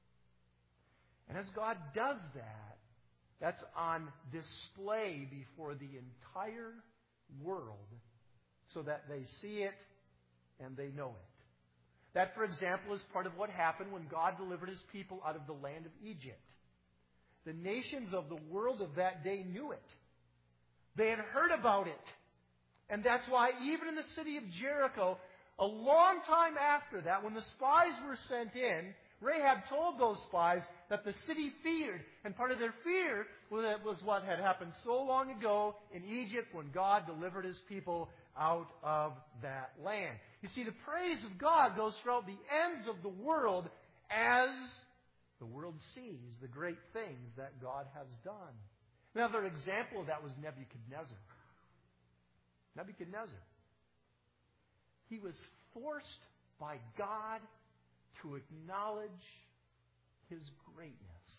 And as God does that, that's on display before the entire world so that they see it and they know it. That, for example, is part of what happened when God delivered His people out of the land of Egypt. The nations of the world of that day knew it. They had heard about it. And that's why even in the city of Jericho, a long time after that, when the spies were sent in, Rahab told those spies that the city feared. And part of their fear was what had happened so long ago in Egypt when God delivered His people out of that land. You see, the praise of God goes throughout the ends of the world as the world sees the great things that God has done. Another example of that was Nebuchadnezzar. Nebuchadnezzar. He was forced by God to acknowledge His greatness.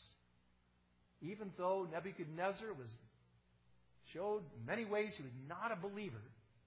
Even though Nebuchadnezzar was showed in many ways he was not a believer,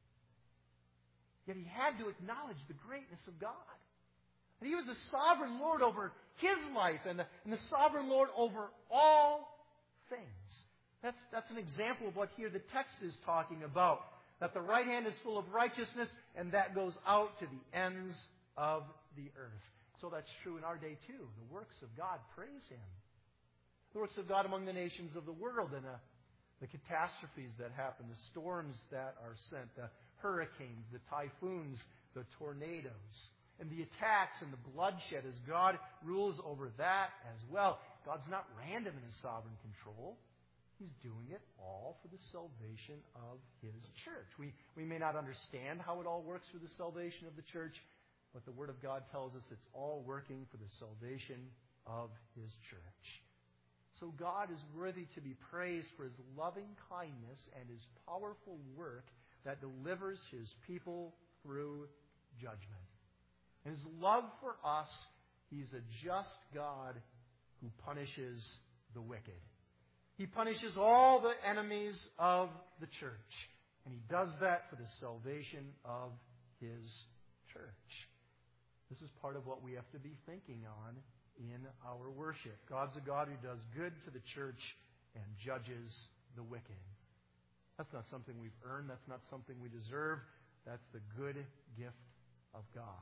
yet he had to acknowledge the greatness of God. And He was the sovereign Lord over his life and the, and the sovereign Lord over all things. That's, that's an example of what here the text is talking about. That the right hand is full of righteousness, and that goes out to the ends of the earth. So that's true in our day too. The works of God praise Him. The works of God among the nations of the world, and uh, the catastrophes that happen, the storms that are sent, the hurricanes, the typhoons, the tornadoes, and the attacks and the bloodshed as God rules over that as well. God's not random in His sovereign control. He's doing it all for the salvation of His church. We, we may not understand how it all works for the salvation of the church, but the Word of God tells us it's all working for the salvation of His church. So God is worthy to be praised for His loving kindness and His powerful work that delivers His people through judgment. And His love for us, He's a just God who punishes the wicked. He punishes all the enemies of the church. And He does that for the salvation of His church. This is part of what we have to be thinking on in our worship. God's a God who does good to the church and judges the wicked. That's not something we've earned. That's not something we deserve. That's the good gift of God.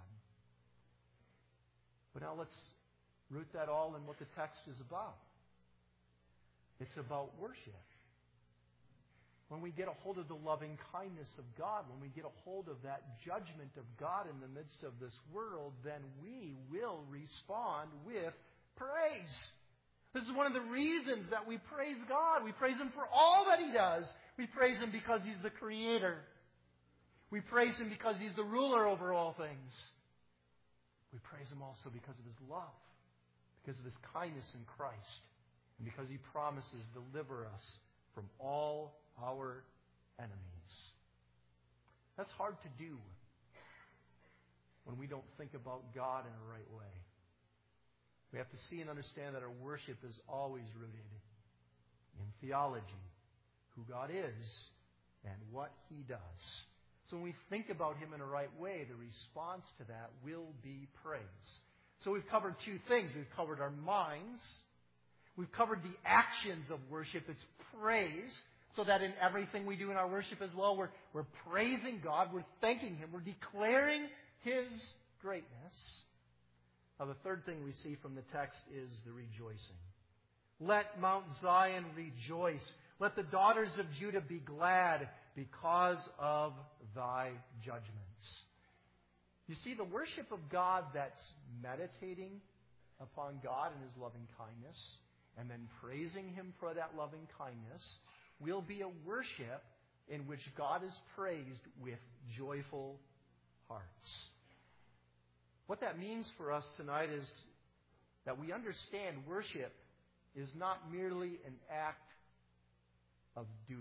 But now let's root that all in what the text is about. It's about worship. When we get a hold of the loving kindness of God, when we get a hold of that judgment of God in the midst of this world, then we will respond with praise. This is one of the reasons that we praise God. We praise Him for all that He does. We praise Him because He's the Creator. We praise Him because He's the ruler over all things. We praise Him also because of His love, because of His kindness in Christ, and because He promises to deliver us from all our enemies. That's hard to do when we don't think about God in a right way. We have to see and understand that our worship is always rooted in theology, who God is and what He does. So when we think about Him in a right way, the response to that will be praise. So we've covered two things. We've covered our minds. We've covered the actions of worship. It's praise, so that in everything we do in our worship as well, we're, we're praising God, we're thanking Him, we're declaring His greatness. Now, the third thing we see from the text is the rejoicing. Let Mount Zion rejoice. Let the daughters of Judah be glad because of Thy judgments. You see, the worship of God that's meditating upon God and His loving kindness, and then praising Him for that loving kindness, will be a worship in which God is praised with joyful hearts. What that means for us tonight is that we understand worship is not merely an act of duty.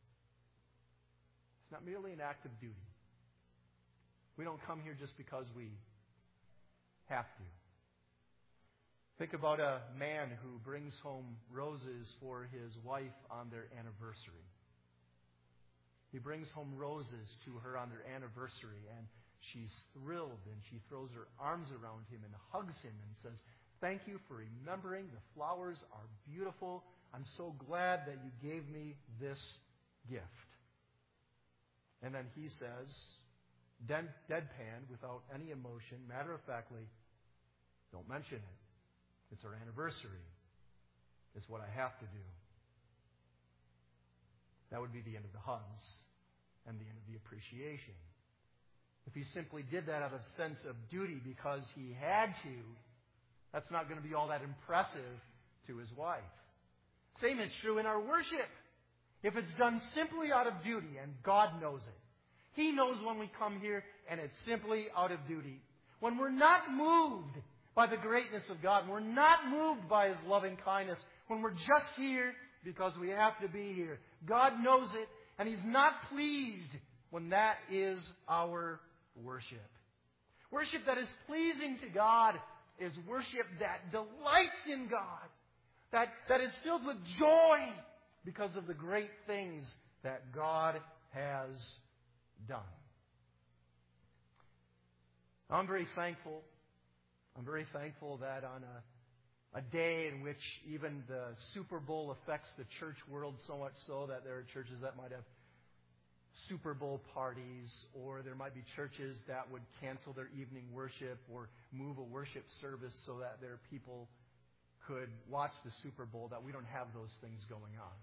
It's not merely an act of duty. We don't come here just because we have to. Think about a man who brings home roses for his wife on their anniversary. He brings home roses to her on their anniversary, and she's thrilled, and she throws her arms around him and hugs him and says, "Thank you for remembering. The flowers are beautiful. I'm so glad that you gave me this gift." And then he says, dead, deadpan, without any emotion, matter-of-factly, "Don't mention it. It's our anniversary. It's what I have to do." That would be the end of the hugs and the end of the appreciation. If he simply did that out of sense of duty because he had to, that's not going to be all that impressive to his wife. Same is true in our worship. If it's done simply out of duty, and God knows it. He knows when we come here, and it's simply out of duty. When we're not moved by the greatness of God, we're not moved by His loving kindness, when we're just here because we have to be here, God knows it, and He's not pleased when that is our worship. Worship that is pleasing to God is worship that delights in God, that, that is filled with joy because of the great things that God has done. I'm very thankful. I'm very thankful that on a, a day in which even the Super Bowl affects the church world so much so that there are churches that might have Super Bowl parties, or there might be churches that would cancel their evening worship or move a worship service so that their people could watch the Super Bowl, that we don't have those things going on.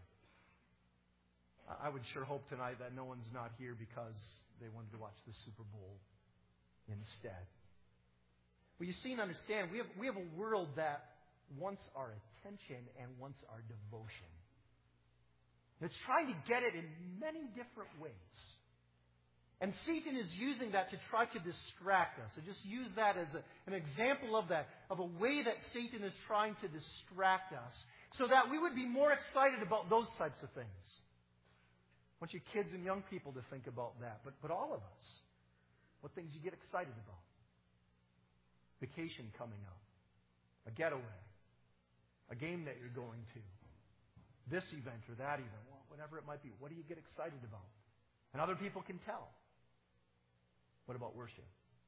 I would sure hope tonight that no one's not here because they wanted to watch the Super Bowl instead. But you see and understand, we have, we have a world that wants our attention and wants our devotion. It's trying to get it in many different ways. And Satan is using that to try to distract us. So just use that as a, an example of that, of a way that Satan is trying to distract us so that we would be more excited about those types of things. I want you kids and young people to think about that, but, but all of us. What things you get excited about. Vacation coming up. A getaway. A game that you're going to. This event or that event. Well, whatever it might be. What do you get excited about? And other people can tell. What about worship?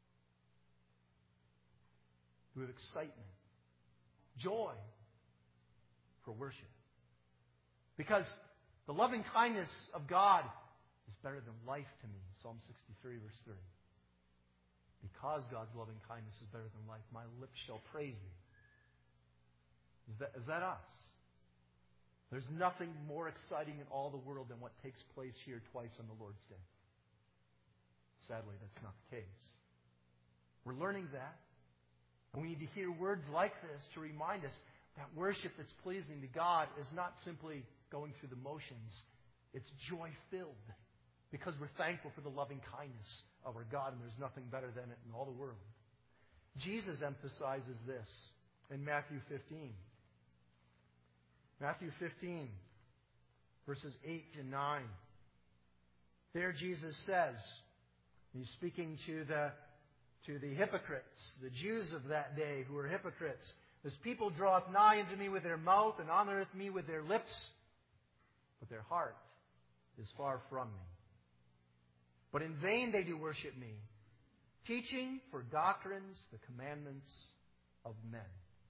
Do we have excitement? Joy for worship? Because the loving kindness of God is better than life to me. Psalm sixty-three, verse three. Because God's loving kindness is better than life, my lips shall praise Thee. Is that, is that us? There's nothing more exciting in all the world than what takes place here twice on the Lord's Day. Sadly, that's not the case. We're learning that. And we need to hear words like this to remind us that worship that's pleasing to God is not simply going through the motions. It's joy-filled because we're thankful for the loving kindness of our God, and there's nothing better than it in all the world. Jesus emphasizes this in Matthew fifteen. Matthew fifteen, verses eight to nine. There Jesus says, He's speaking to the, to the hypocrites, the Jews of that day who were hypocrites. This people draweth nigh unto me with their mouth and honoreth me with their lips, but their heart is far from me. But in vain they do worship me, teaching for doctrines the commandments of men.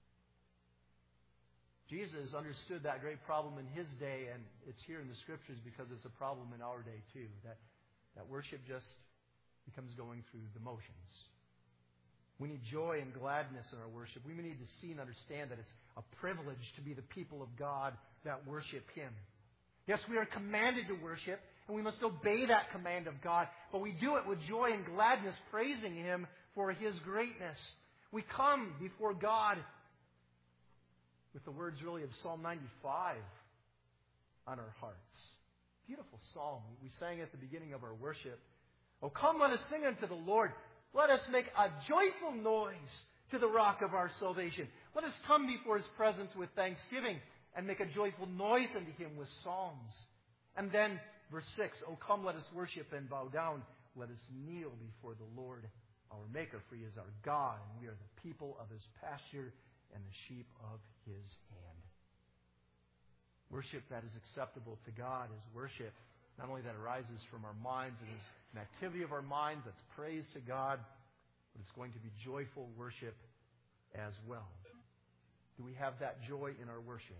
Jesus understood that great problem in His day, and it's here in the Scriptures because it's a problem in our day too, that, that worship just becomes going through the motions. We need joy and gladness in our worship. We need to see and understand that it's a privilege to be the people of God that worship Him. Yes, we are commanded to worship, and we must obey that command of God, but we do it with joy and gladness, praising Him for His greatness. We come before God with the words really of Psalm ninety-five on our hearts. Beautiful psalm. We sang at the beginning of our worship. Oh, come, let us sing unto the Lord. Let us make a joyful noise to the rock of our salvation. Let us come before His presence with thanksgiving and make a joyful noise unto Him with psalms. And then, verse six, oh, come, let us worship and bow down. Let us kneel before the Lord, our Maker, for He is our God, and we are the people of His pasture and the sheep of His hand. Worship that is acceptable to God is worship Not only that arises from our minds, it is an activity of our minds that's praise to God, but it's going to be joyful worship as well. Do we have that joy in our worship?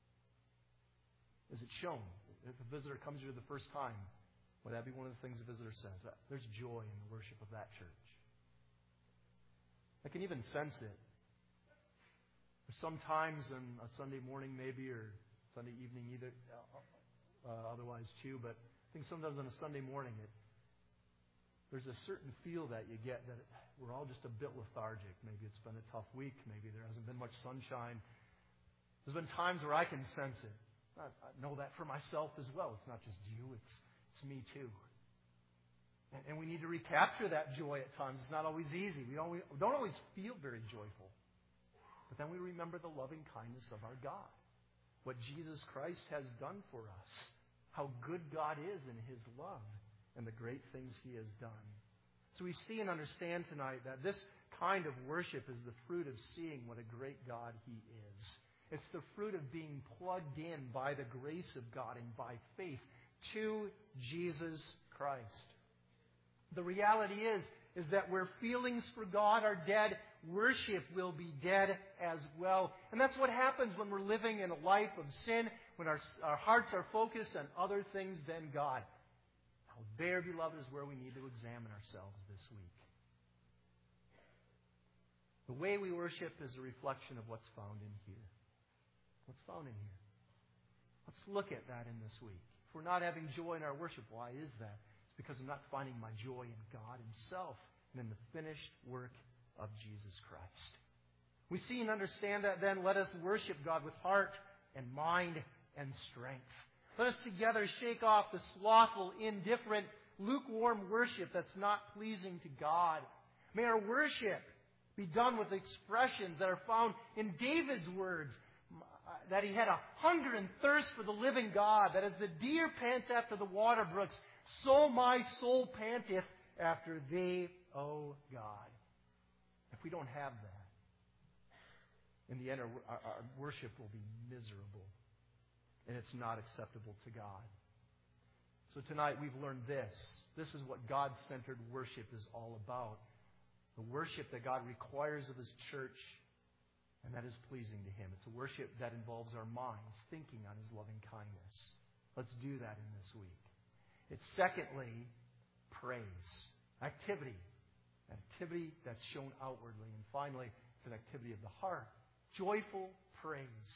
Is it shown? If a visitor comes here the first time, would that be one of the things a visitor says? There's joy in the worship of that church. I can even sense it. Sometimes on a Sunday morning maybe, or Sunday evening either, uh, otherwise too, but I think sometimes on a Sunday morning it, there's a certain feel that you get that we're all just a bit lethargic. Maybe it's been a tough week. Maybe there hasn't been much sunshine. There's been times where I can sense it. I, I know that for myself as well. It's not just you. It's it's me too. And, and we need to recapture that joy at times. It's not always easy. We don't, we don't always feel very joyful. But then we remember the loving kindness of our God. What Jesus Christ has done for us. How good God is in His love. And the great things He has done. So we see and understand tonight that this kind of worship is the fruit of seeing what a great God He is. It's the fruit of being plugged in by the grace of God and by faith to Jesus Christ. The reality is, is that where feelings for God are dead, worship will be dead as well. And that's what happens when we're living in a life of sin, when our, our hearts are focused on other things than God. Now, there, beloved, is where we need to examine ourselves this week. The way we worship is a reflection of what's found in here. What's found in here? Let's look at that in this week. If we're not having joy in our worship, why is that? It's because I'm not finding my joy in God Himself and in the finished work of Jesus Christ. We see and understand that then. Let us worship God with heart and mind and strength. Let us together shake off the slothful, indifferent, lukewarm worship that's not pleasing to God. May our worship be done with expressions that are found in David's words, that he had a hunger and thirst for the living God, that as the deer pants after the water brooks, so my soul panteth after Thee, O God. If we don't have that, in the end, our, our, our worship will be miserable, and it's not acceptable to God. So tonight we've learned this. This is what God-centered worship is all about. The worship that God requires of His church, and that is pleasing to Him. It's a worship that involves our minds thinking on His loving kindness. Let's do that in this week. It's secondly, praise. Activity. Activity that's shown outwardly. And finally, it's an activity of the heart. Joyful praise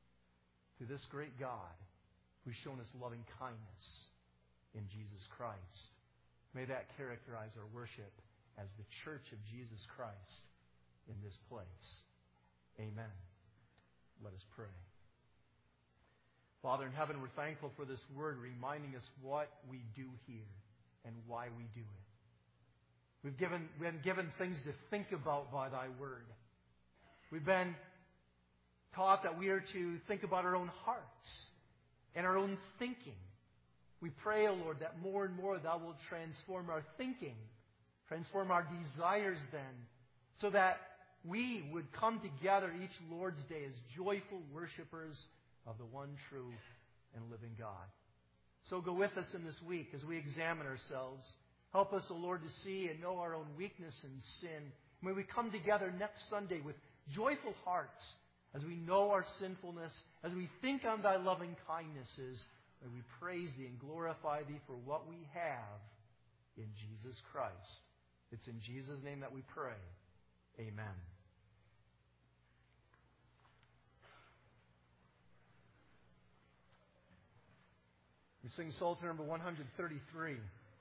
to this great God who's shown us loving kindness in Jesus Christ. May that characterize our worship as the church of Jesus Christ in this place. Amen. Let us pray. Father in heaven, we're thankful for this word reminding us what we do here and why we do it. We've given, been given things to think about by Thy word. We've been taught that we are to think about our own hearts and our own thinking. We pray, O Lord, that more and more Thou wilt transform our thinking, transform our desires then, so that we would come together each Lord's Day as joyful worshipers of the one true and living God. So go with us in this week as we examine ourselves. Help us, O Lord, to see and know our own weakness and sin. May we come together next Sunday with joyful hearts as we know our sinfulness, as we think on Thy loving kindnesses. May we praise Thee and glorify Thee for what we have in Jesus Christ. It's in Jesus' name that we pray. Amen. We sing Psalter number one thirty-three.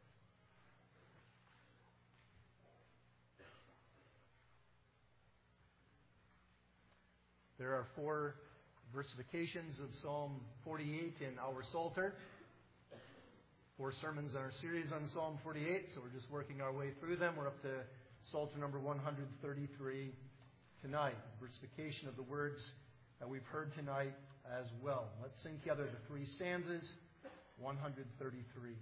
There are four versifications of Psalm forty-eight in our Psalter. Four sermons in our series on Psalm forty-eight, so we're just working our way through them. We're up to Psalter number one thirty-three tonight. Versification of the words that we've heard tonight as well. Let's sing together the three stanzas. one thirty-three.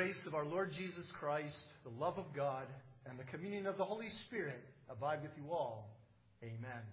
grace of our Lord Jesus Christ, the love of God, and the communion of the Holy Spirit abide with you all. Amen.